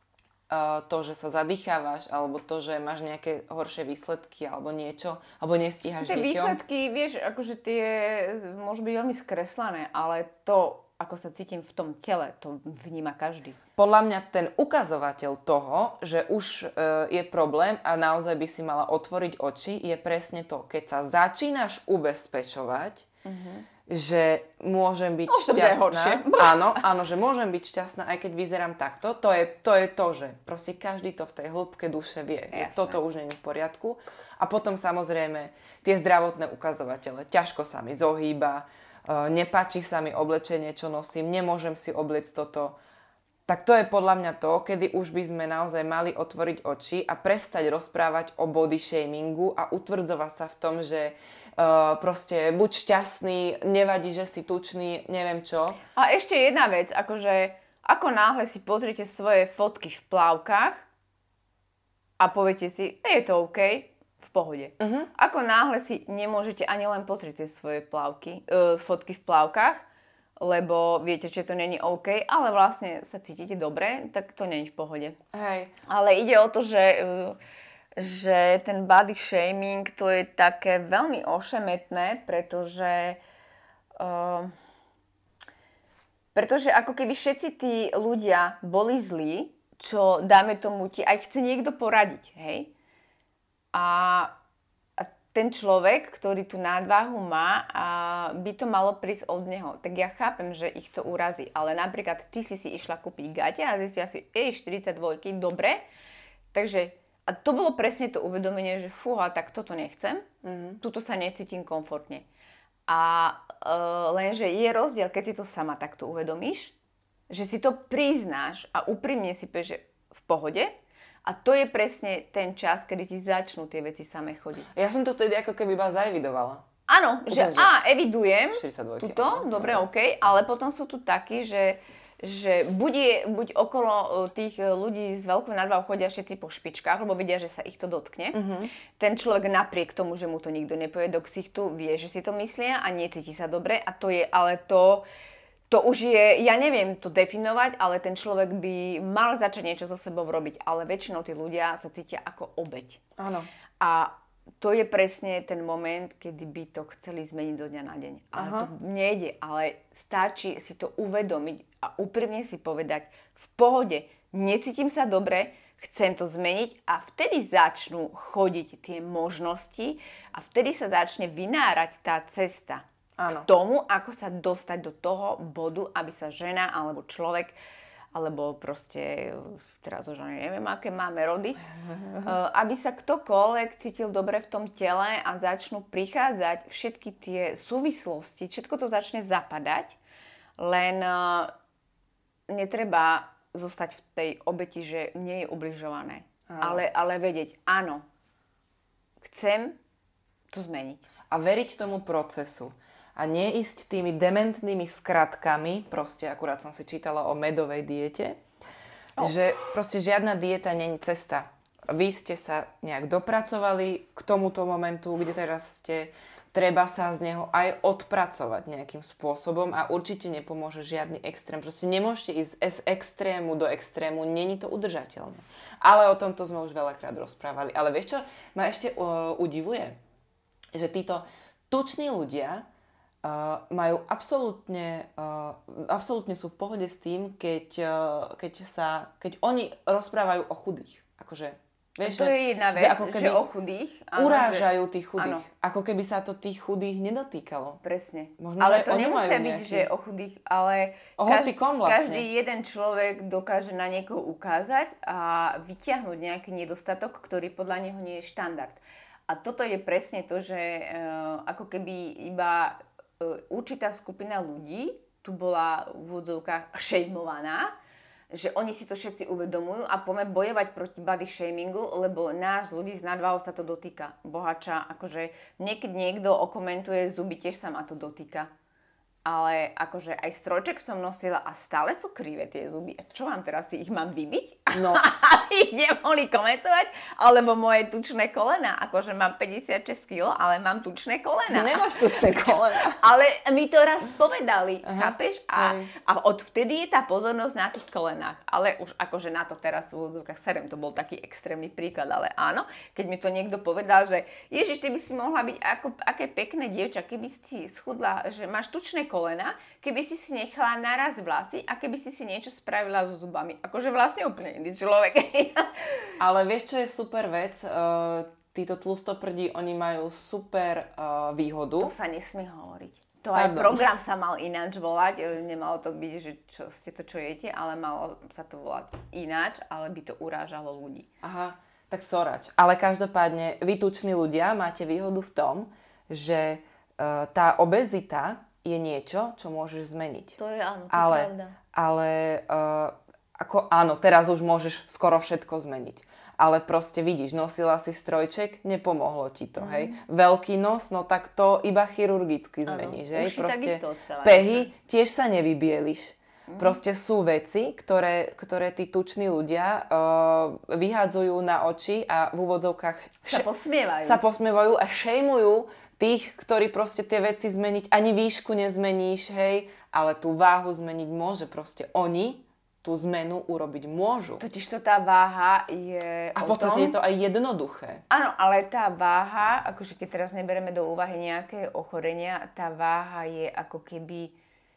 uh, to, že sa zadýchávaš, alebo to, že máš nejaké horšie výsledky, alebo niečo, alebo nestíhaš tie deťom. Tie výsledky, vieš, akože tie môžu byť veľmi skreslené, ale to, ako sa cítim v tom tele, to vníma každý. Podľa mňa ten ukazovateľ toho, že už uh, je problém a naozaj by si mala otvoriť oči, je presne to, keď sa začínaš ubezpečovať, uh-huh. že môžem byť no, šťastná. Áno, áno, že môžem byť šťastná, aj keď vyzerám takto. To je, to je to, že proste každý to v tej hĺbke duše vie. Jasné. Toto už nie je v poriadku. A potom samozrejme tie zdravotné ukazovatele. Ťažko sa mi zohýba, uh, nepáči sa mi oblečenie, čo nosím, nemôžem si obliecť toto. Tak to je podľa mňa to, kedy už by sme naozaj mali otvoriť oči a prestať rozprávať o body shamingu a utvrdzovať sa v tom, že Uh, proste buď šťastný, nevadí, že si tučný, neviem čo. A ešte jedna vec, akože ako náhle si pozrite svoje fotky v plavkách a poviete si, je to OK, v pohode. Uh-huh. Ako náhle si nemôžete ani len pozrieť tie svoje plavky, uh, fotky v plavkách, lebo viete, že to není OK, ale vlastne sa cítite dobre, tak to není v pohode. Hej. Ale ide o to, že... Uh, že ten body shaming to je také veľmi ošemetné, pretože uh, pretože ako keby všetci tí ľudia boli zlí, čo dáme tomu ti aj chce niekto poradiť, hej? A, a ten človek, ktorý tú nadváhu má, a by to malo prísť od neho. Tak ja chápem, že ich to urazí, ale napríklad ty si si išla kúpiť gate a zistila si, ej, štyridsaťdva, dobre, takže a to bolo presne to uvedomenie, že fúha, tak toto nechcem, mm-hmm. tuto sa necítim komfortne. A e, lenže je rozdiel, keď si to sama takto uvedomíš, že si to priznáš a úprimne si povieš, že v pohode. A to je presne ten čas, kedy ti začnú tie veci same chodiť. Ja som to tedy ako keby iba zaevidovala. Áno, že Úplne, a evidujem štyridsaťdva, tuto, dobre, OK, ale potom sú tu takí, že že buď, je, buď okolo tých ľudí s veľkou nadváhou chodia všetci po špičkách, lebo vedia, že sa ich to dotkne. Uh-huh. Ten človek napriek tomu, že mu to nikto nepovie do ksichtu, vie, že si to myslia a necíti sa dobre. A to je, ale to, to už je, ja neviem to definovať, ale ten človek by mal začať niečo so sebou robiť. Ale väčšinou tí ľudia sa cítia ako obeť. Áno. A to je presne ten moment, kedy by to chceli zmeniť zo dňa na deň. Ale Aha. to nejde, ale stačí si to uvedomiť a úprimne si povedať, v pohode, necítim sa dobre, chcem to zmeniť a vtedy začnú chodiť tie možnosti a vtedy sa začne vynárať tá cesta Áno. k tomu, ako sa dostať do toho bodu, aby sa žena alebo človek alebo proste, teraz už ani neviem, aké máme rody, aby sa ktokoľvek cítil dobre v tom tele a začnú prichádzať všetky tie súvislosti, všetko to začne zapadať, len netreba zostať v tej obeti, že nie je ubližované. Ale, ale vedieť, áno, chcem to zmeniť. A veriť tomu procesu. A neísť tými dementnými skratkami, proste akurát som si čítala o medovej diete, oh. že proste žiadna dieta nie je cesta. Vy ste sa nejak dopracovali k tomuto momentu, kde teraz ste, treba sa z neho aj odpracovať nejakým spôsobom a určite nepomôže žiadny extrém. Proste nemôžete ísť z extrému do extrému, není to udržateľné. Ale o tomto sme už veľakrát rozprávali. Ale vieš čo, ma ešte uh, udivuje, že títo tuční ľudia Uh, majú absolútne, uh, absolútne sú v pohode s tým, keď, uh, keď, sa, keď oni rozprávajú o chudých. Akože, vieš, to že, je jedna vec, že, ako keby že o chudých. Áno, urážajú tých chudých. Áno. Ako keby sa to tých chudých nedotýkalo. Presne. Možno, ale to nemusí byť, nejaký... že o chudých, ale o každý, vlastne. každý jeden človek dokáže na niekoho ukázať a vyťahnuť nejaký nedostatok, ktorý podľa neho nie je štandard. A toto je presne to, že uh, ako keby iba určitá skupina ľudí tu bola v úvodzovkách šejmovaná, že oni si to všetci uvedomujú a poďme bojovať proti body shamingu, lebo nás, ľudí s nadváhou, sa to dotýka. Bohača, akože niekedy niekto okomentuje zuby, tiež sa ma to dotýka. Ale akože aj strojček som nosila a stále sú krivé tie zuby. A čo vám teraz, si ich mám vybiť? No. Aby ich nemohli komentovať? Alebo moje tučné kolena. Akože mám päťdesiatšesť kilogramov, ale mám tučné kolena. Nemáš tučné kolena. Ale mi to raz povedali, Aha. chápeš? A, a odvtedy je tá pozornosť na tých kolenách. Ale už akože na to teraz v úvodzovkách serem, to bol taký extrémny príklad. Ale áno, keď mi to niekto povedal, že Ježiš, ty by si mohla byť ako, aké pekné dievča, keby si schudla, že máš tučné kolena, keby si si nechala naraz vlasy a keby si si niečo spravila so zubami. Akože vlastne úplne iný človek. Ale vieš, čo je super vec? Uh, títo tlustoprdí, oni majú super uh, výhodu. To sa nesmie hovoriť. To aj Pardon. Program sa mal ináč volať. Nemalo to byť, že čo ste to čo jete, ale malo sa to volať ináč, ale by to urážalo ľudí. Aha, tak sorač. Ale každopádne, vy tuční ľudia máte výhodu v tom, že uh, tá obezita je niečo, čo môžeš zmeniť. To je áno, to ale, je pravda. Ale uh, ako áno, teraz už môžeš skoro všetko zmeniť. Ale proste vidíš, nosila si strojček, nepomohlo ti to, mm. hej. Veľký nos, no tak to iba chirurgicky zmeníš, hej. Uši proste takisto odstávajú. pehy tiež sa nevybieliš. Mm. Proste sú veci, ktoré, ktoré tí tuční ľudia uh, vyhádzajú na oči a v úvodzovkách sa posmievajú. Sa posmievajú a šejmujú tých, ktorí proste tie veci zmeniť, ani výšku nezmeníš, hej, ale tú váhu zmeniť môže. Proste oni tú zmenu urobiť môžu. Totižto tá váha je A v podstate tom, je to aj jednoduché. Áno, ale tá váha, akože keď teraz neberieme do úvahy nejaké ochorenia, tá váha je ako keby,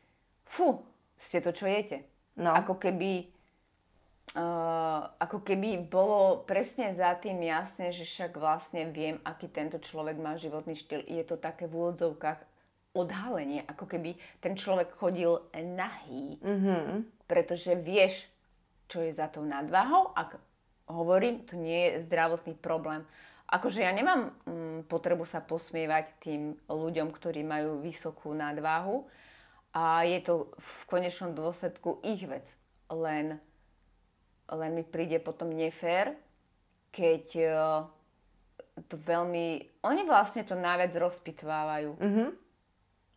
fú, ste to, čo jete. No. Ako keby Uh, ako keby bolo presne za tým jasne, že však vlastne viem, aký tento človek má životný štýl. Je to také v úvodzovkách odhalenie, ako keby ten človek chodil nahý. Mm-hmm. Pretože vieš, čo je za tou nadváhou. Ak hovorím, to nie je zdravotný problém. Akože ja nemám mm, potrebu sa posmievať tým ľuďom, ktorí majú vysokú nadváhu. A je to v konečnom dôsledku ich vec. Len Len mi príde potom nefér, keď uh, to veľmi... Oni vlastne to najviac rozpitvávajú. Mm-hmm.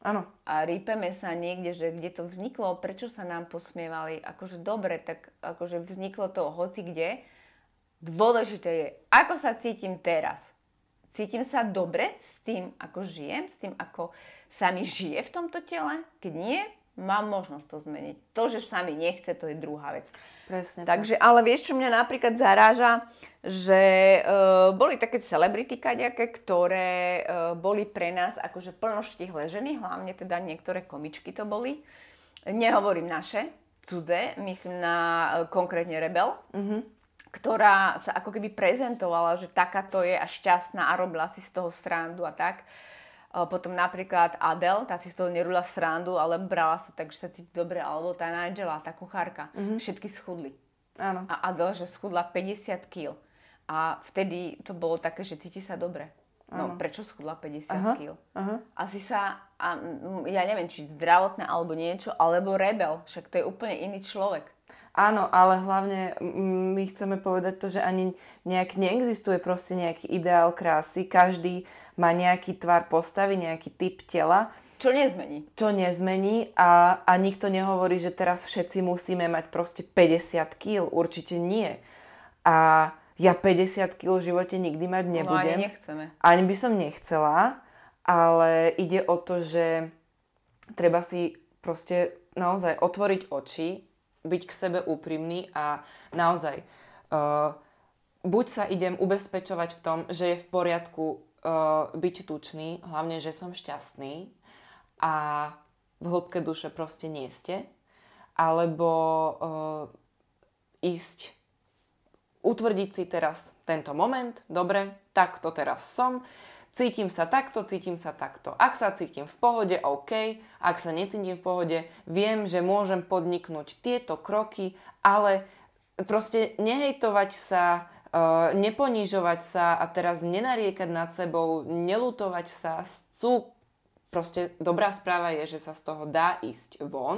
Áno. A rýpeme sa niekde, že kde to vzniklo, prečo sa nám posmievali. Akože dobre, tak akože vzniklo to hoci kde. Dôležité je, ako sa cítim teraz. Cítim sa dobre s tým, ako žijem, s tým, ako sa mi žije v tomto tele. Keď nie, mám možnosť to zmeniť. To, že sa mi nechce, to je druhá vec. Presne Takže, ale vieš, čo mňa napríklad zaráža, že e, boli také celebrity kaďaké, ktoré e, boli pre nás akože plnoštihle ženy, hlavne teda niektoré komičky to boli. Nehovorím naše, cudze, myslím na e, konkrétne Rebel, mm-hmm. ktorá sa ako keby prezentovala, že takáto je a šťastná a robila si z toho srandu a tak. Potom napríklad Adele, tá si z toho nerobila srandu, ale brala sa tak, že sa cíti dobre, alebo tá Nigela, tá kuchárka, mm-hmm. všetky schudli. Áno. A Adele, že schudla päťdesiat kíl. A vtedy to bolo také, že cíti sa dobre. No, Áno. prečo schudla päťdesiat aha, kíl? Aha. Asi sa, a, ja neviem, či zdravotné alebo niečo, alebo Rebel, však to je úplne iný človek. Áno, ale hlavne my chceme povedať to, že ani nejak neexistuje proste nejaký ideál krásy. Každý má nejaký tvar postavy, nejaký typ tela. Čo nezmení. Čo nezmení a, a nikto nehovorí, že teraz všetci musíme mať proste päťdesiat kíl. Určite nie. A ja päťdesiat kíl v živote nikdy mať nebudem. No ani nechceme. Ani by som nechcela, ale ide o to, že treba si proste naozaj otvoriť oči, byť k sebe úprimný a naozaj uh, buď sa idem ubezpečovať v tom, že je v poriadku uh, byť tučný, hlavne, že som šťastný a v hĺbke duše proste nie ste, alebo uh, ísť, utvrdiť si teraz tento moment, dobre, takto teraz som, cítim sa takto, cítim sa takto. Ak sa cítim v pohode, OK. Ak sa necítim v pohode, viem, že môžem podniknúť tieto kroky, ale proste nehejtovať sa, uh, neponižovať sa a teraz nenariekať nad sebou, nelutovať sa. Sú, proste dobrá správa je, že sa z toho dá ísť von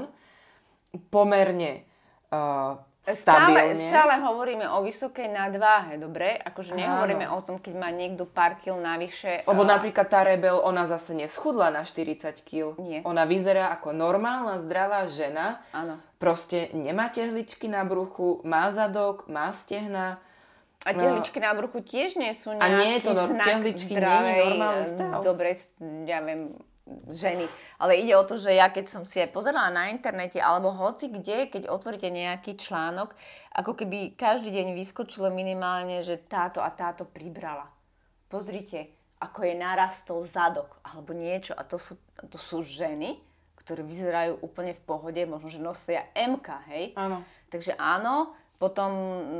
pomerne uh, stabilne. Stále, stále hovoríme o vysokej nadváhe, dobre? Akože nehovoríme Áno. o tom, keď má niekto pár kil navyše. Lebo a... napríklad tá Rebel, ona zase neschudla na štyridsať kíl. Nie. Ona vyzerá ako normálna, zdravá žena. Áno. Proste nemá tehličky na bruchu, má zadok, má stehna. A tehličky na bruchu tiež nie sú nejaký a nie je to no, znak tehličky zdravej, nie je normálny stav. Dobre, ja viem, ženy. Ale ide o to, že ja keď som si aj pozerala na internete, alebo hoci kde, keď otvoríte nejaký článok, ako keby každý deň vyskočilo minimálne, že táto a táto pribrala. Pozrite, ako je narastol zadok, alebo niečo. A to sú, to sú ženy, ktoré vyzerajú úplne v pohode, možno, že nosia em ká, hej? Áno. Takže áno, potom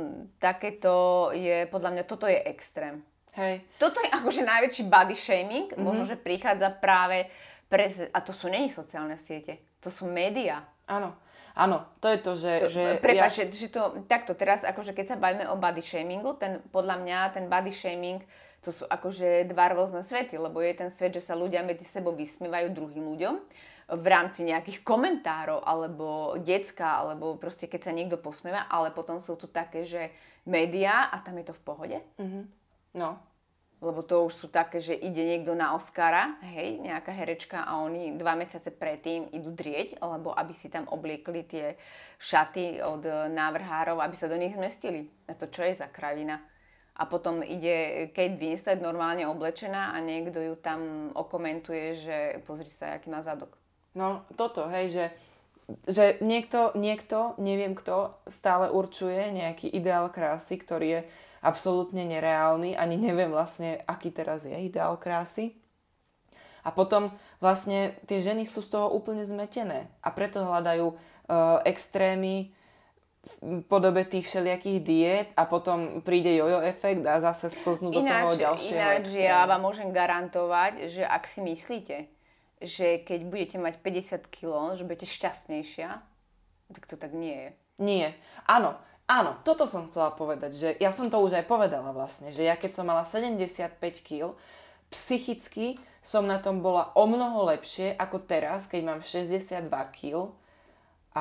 takéto je, podľa mňa, toto je extrém. Hej. Toto je akože najväčší body shaming, mm-hmm. možno, že prichádza práve pre... A to sú nie sociálne siete, to sú médiá. Áno, áno, to je to, že... To, že prepáč, ja... že, že to, takto teraz, akože keď sa bavíme o body shamingu, ten, podľa mňa ten body shaming, to sú akože dva rôzne svety, lebo je ten svet, že sa ľudia medzi sebou vysmievajú druhým ľuďom v rámci nejakých komentárov, alebo decka, alebo proste keď sa niekto posmieva, ale potom sú tu také, že médiá a tam je to v pohode. Mm-hmm. No. Lebo to už sú také, že ide niekto na Oscara, hej, nejaká herečka a oni dva mesiace predtým idú drieť, alebo aby si tam obliekli tie šaty od návrhárov, aby sa do nich zmestili. A to čo je za kravina? A potom ide Kate Winslet normálne oblečená a niekto ju tam okomentuje, že pozri sa, aký má zadok. No toto, hej, že, že niekto, niekto, neviem kto, stále určuje nejaký ideál krásy, ktorý je absolútne nereálny, ani neviem vlastne, aký teraz je ideál krásy. A potom vlastne tie ženy sú z toho úplne zmetené a preto hľadajú uh, extrémy v podobe tých všelijakých diét a potom príde jojo efekt a zase sklznú do toho ďalšieho Ináč extrému. ja vám môžem garantovať, že ak si myslíte, že keď budete mať päťdesiat kilogramov, že budete šťastnejšia, tak to tak nie je. Nie. Áno. Áno, toto som chcela povedať, že ja som to už aj povedala vlastne, že ja keď som mala sedemdesiatpäť kíl, psychicky som na tom bola o mnoho lepšie ako teraz, keď mám šesťdesiatdva kíl a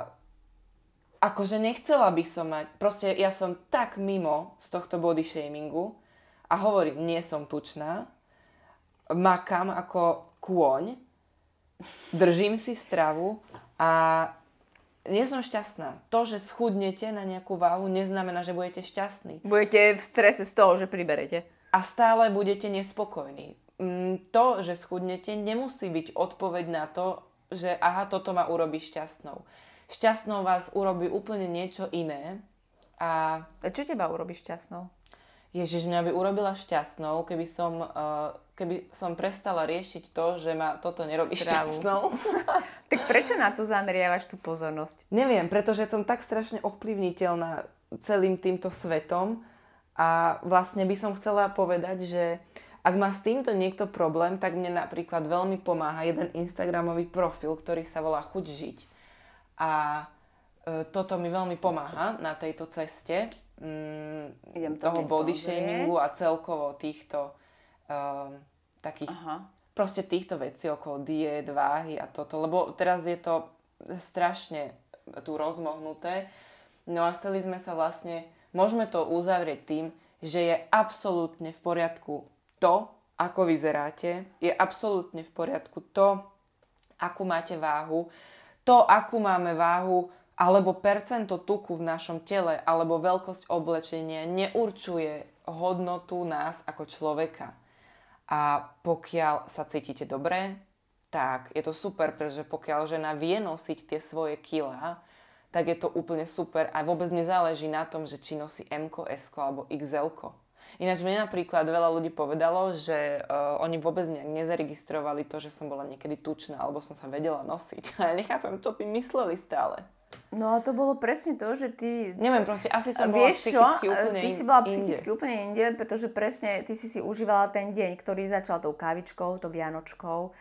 akože nechcela by som mať, proste ja som tak mimo z tohto body shamingu a hovorím, nie som tučná, makám ako kôň, držím si stravu a nie som šťastná. To, že schudnete na nejakú váhu, neznamená, že budete šťastní. Budete v strese z toho, že priberete. A stále budete nespokojní. To, že schudnete, nemusí byť odpoveď na to, že aha, toto ma urobí šťastnou. Šťastnou vás urobí úplne niečo iné. A čo teba urobí šťastnou? Ježiš, mňa by urobila šťastnou, keby som, uh, keby som prestala riešiť to, že ma toto nerobí Stravu. šťastnou. Tak prečo na to zameriavaš tú pozornosť? Neviem, pretože som tak strašne ovplyvniteľná celým týmto svetom a vlastne by som chcela povedať, že ak má s týmto niekto problém, tak mne napríklad veľmi pomáha jeden instagramový profil, ktorý sa volá Chuť žiť. A uh, toto mi veľmi pomáha na tejto ceste. Mm, toho body shamingu a celkovo týchto um, takých Aha. proste týchto vecí okolo diét, váhy a toto, lebo teraz je to strašne tu rozmohnuté. No a chceli sme sa vlastne, môžeme to uzavrieť tým, že je absolútne v poriadku to, ako vyzeráte, je absolútne v poriadku to, akú máte váhu, to, akú máme váhu, alebo percento tuku v našom tele, alebo veľkosť oblečenia neurčuje hodnotu nás ako človeka. A pokiaľ sa cítite dobre, tak je to super, pretože pokiaľ žena vie nosiť tie svoje kilá, tak je to úplne super a vôbec nezáleží na tom, že či nosí M-ko, S-ko alebo X L-ko. Ináč mne napríklad veľa ľudí povedalo, že uh, oni vôbec nejak nezaregistrovali to, že som bola niekedy tučná, alebo som sa vedela nosiť. A ja nechápem, čo tým mysleli stále. No a to bolo presne to, že ty... Neviem, proste asi som bola psychicky čo? úplne inde. Ty si bola psychicky inde. úplne inde, pretože presne ty si si užívala ten deň, ktorý začal tou kávičkou, tou vianočkou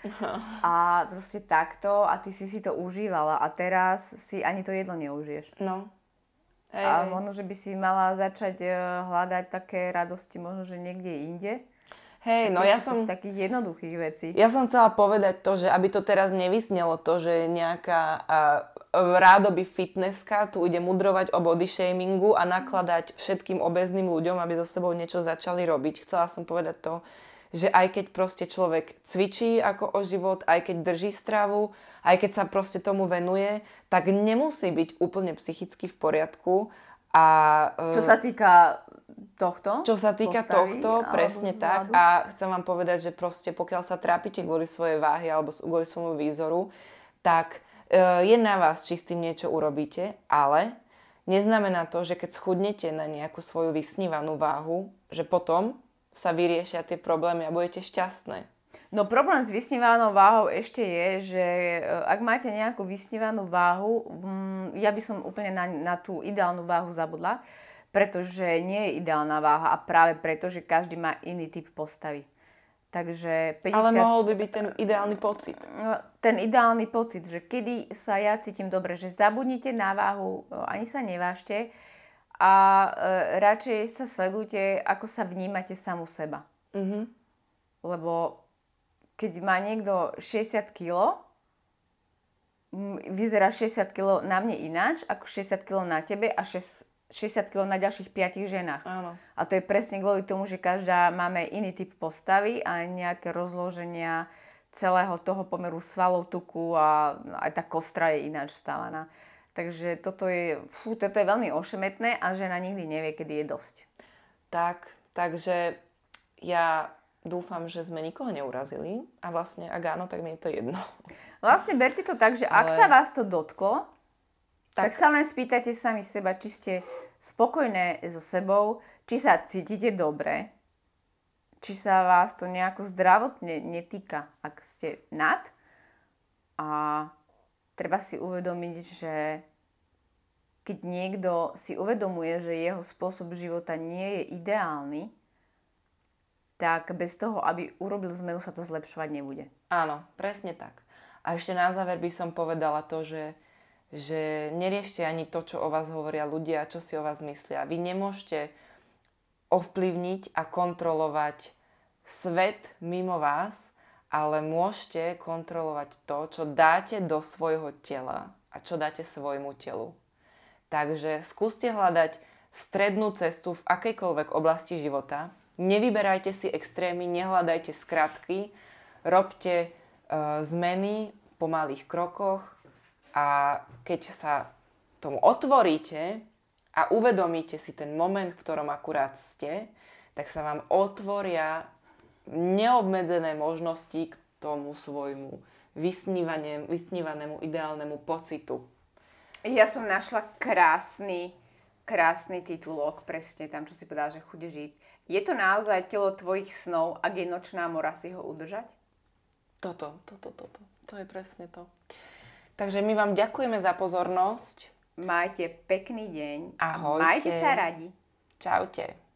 a proste takto a ty si si to užívala a teraz si ani to jedlo neužiješ. No. Ej, a možno, že by si mala začať hľadať také radosti možno, že niekde inde. Hej, no ja som... z takých jednoduchých vecí. Ja som chcela povedať to, že aby to teraz nevysnelo to, že nejaká uh, rádoby fitnesska tu ide mudrovať o body shamingu a nakladať všetkým obezným ľuďom, aby so sebou niečo začali robiť. Chcela som povedať to, že aj keď proste človek cvičí ako o život, aj keď drží stravu, aj keď sa proste tomu venuje, tak nemusí byť úplne psychicky v poriadku. A, uh, Čo sa týka... tohto? Čo sa týka postavy, tohto, presne tak. A chcem vám povedať, že proste pokiaľ sa trápite kvôli svojej váhy alebo kvôli svojmu výzoru, tak e, je na vás, či s tým niečo urobíte, ale neznamená to, že keď schudnete na nejakú svoju vysnívanú váhu, že potom sa vyriešia tie problémy a budete šťastné. No problém s vysnívanou váhou ešte je, že ak máte nejakú vysnívanú váhu, ja by som úplne na, na tú ideálnu váhu zabudla, pretože nie je ideálna váha a práve preto, že každý má iný typ postavy. Takže päťdesiat... Ale mohol by byť ten ideálny pocit. Ten ideálny pocit, že kedy sa ja cítim dobre, že zabudnite na váhu, ani sa nevážte a e, radšej sa sledujte, ako sa vnímate samu seba. Mm-hmm. Lebo keď má niekto šesťdesiat kilogramov, vyzerá šesťdesiat kilogramov na mne ináč, ako šesťdesiat kilogramov na tebe a šesťdesiat kilogramov na ďalších piatich ženách. Áno. A to je presne kvôli tomu, že každá máme iný typ postavy a nejaké rozloženia celého toho pomeru svalov, tuku a aj tá kostra je ináč stávaná. Takže toto je, fú, toto je veľmi ošemetné a žena nikdy nevie, kedy je dosť. Tak, takže ja dúfam, že sme nikoho neurazili a vlastne ak áno, tak mi je to jedno. Vlastne berte to tak, že Ale... ak sa vás to dotklo, tak, tak sa len spýtajte sami seba, či ste spokojné so sebou, či sa cítite dobre, či sa vás to nejako zdravotne netýka, ak ste nad. A treba si uvedomiť, že keď niekto si uvedomuje, že jeho spôsob života nie je ideálny, tak bez toho, aby urobil zmenu, sa to zlepšovať nebude. Áno, presne tak. A ešte na záver by som povedala to, že že neriešte ani to, čo o vás hovoria ľudia, čo si o vás myslia. Vy nemôžete ovplyvniť a kontrolovať svet mimo vás, ale môžete kontrolovať to, čo dáte do svojho tela a čo dáte svojmu telu. Takže skúste hľadať strednú cestu v akejkoľvek oblasti života. Nevyberajte si extrémy, nehľadajte skratky, robte uh, zmeny pomalých krokoch a keď sa tomu otvoríte a uvedomíte si ten moment, v ktorom akurát ste, tak sa vám otvoria neobmedzené možnosti k tomu svojmu vysnívanému ideálnemu pocitu. Ja som našla krásny, krásny titulok, presne tam, čo si povedala, že chude žiť. Je to naozaj telo tvojich snov, ak je nočná mora, si ho udržať? Toto, toto, toto. To je presne to. Takže my vám ďakujeme za pozornosť. Majte pekný deň. Ahojte. A majte sa radi. Čaute.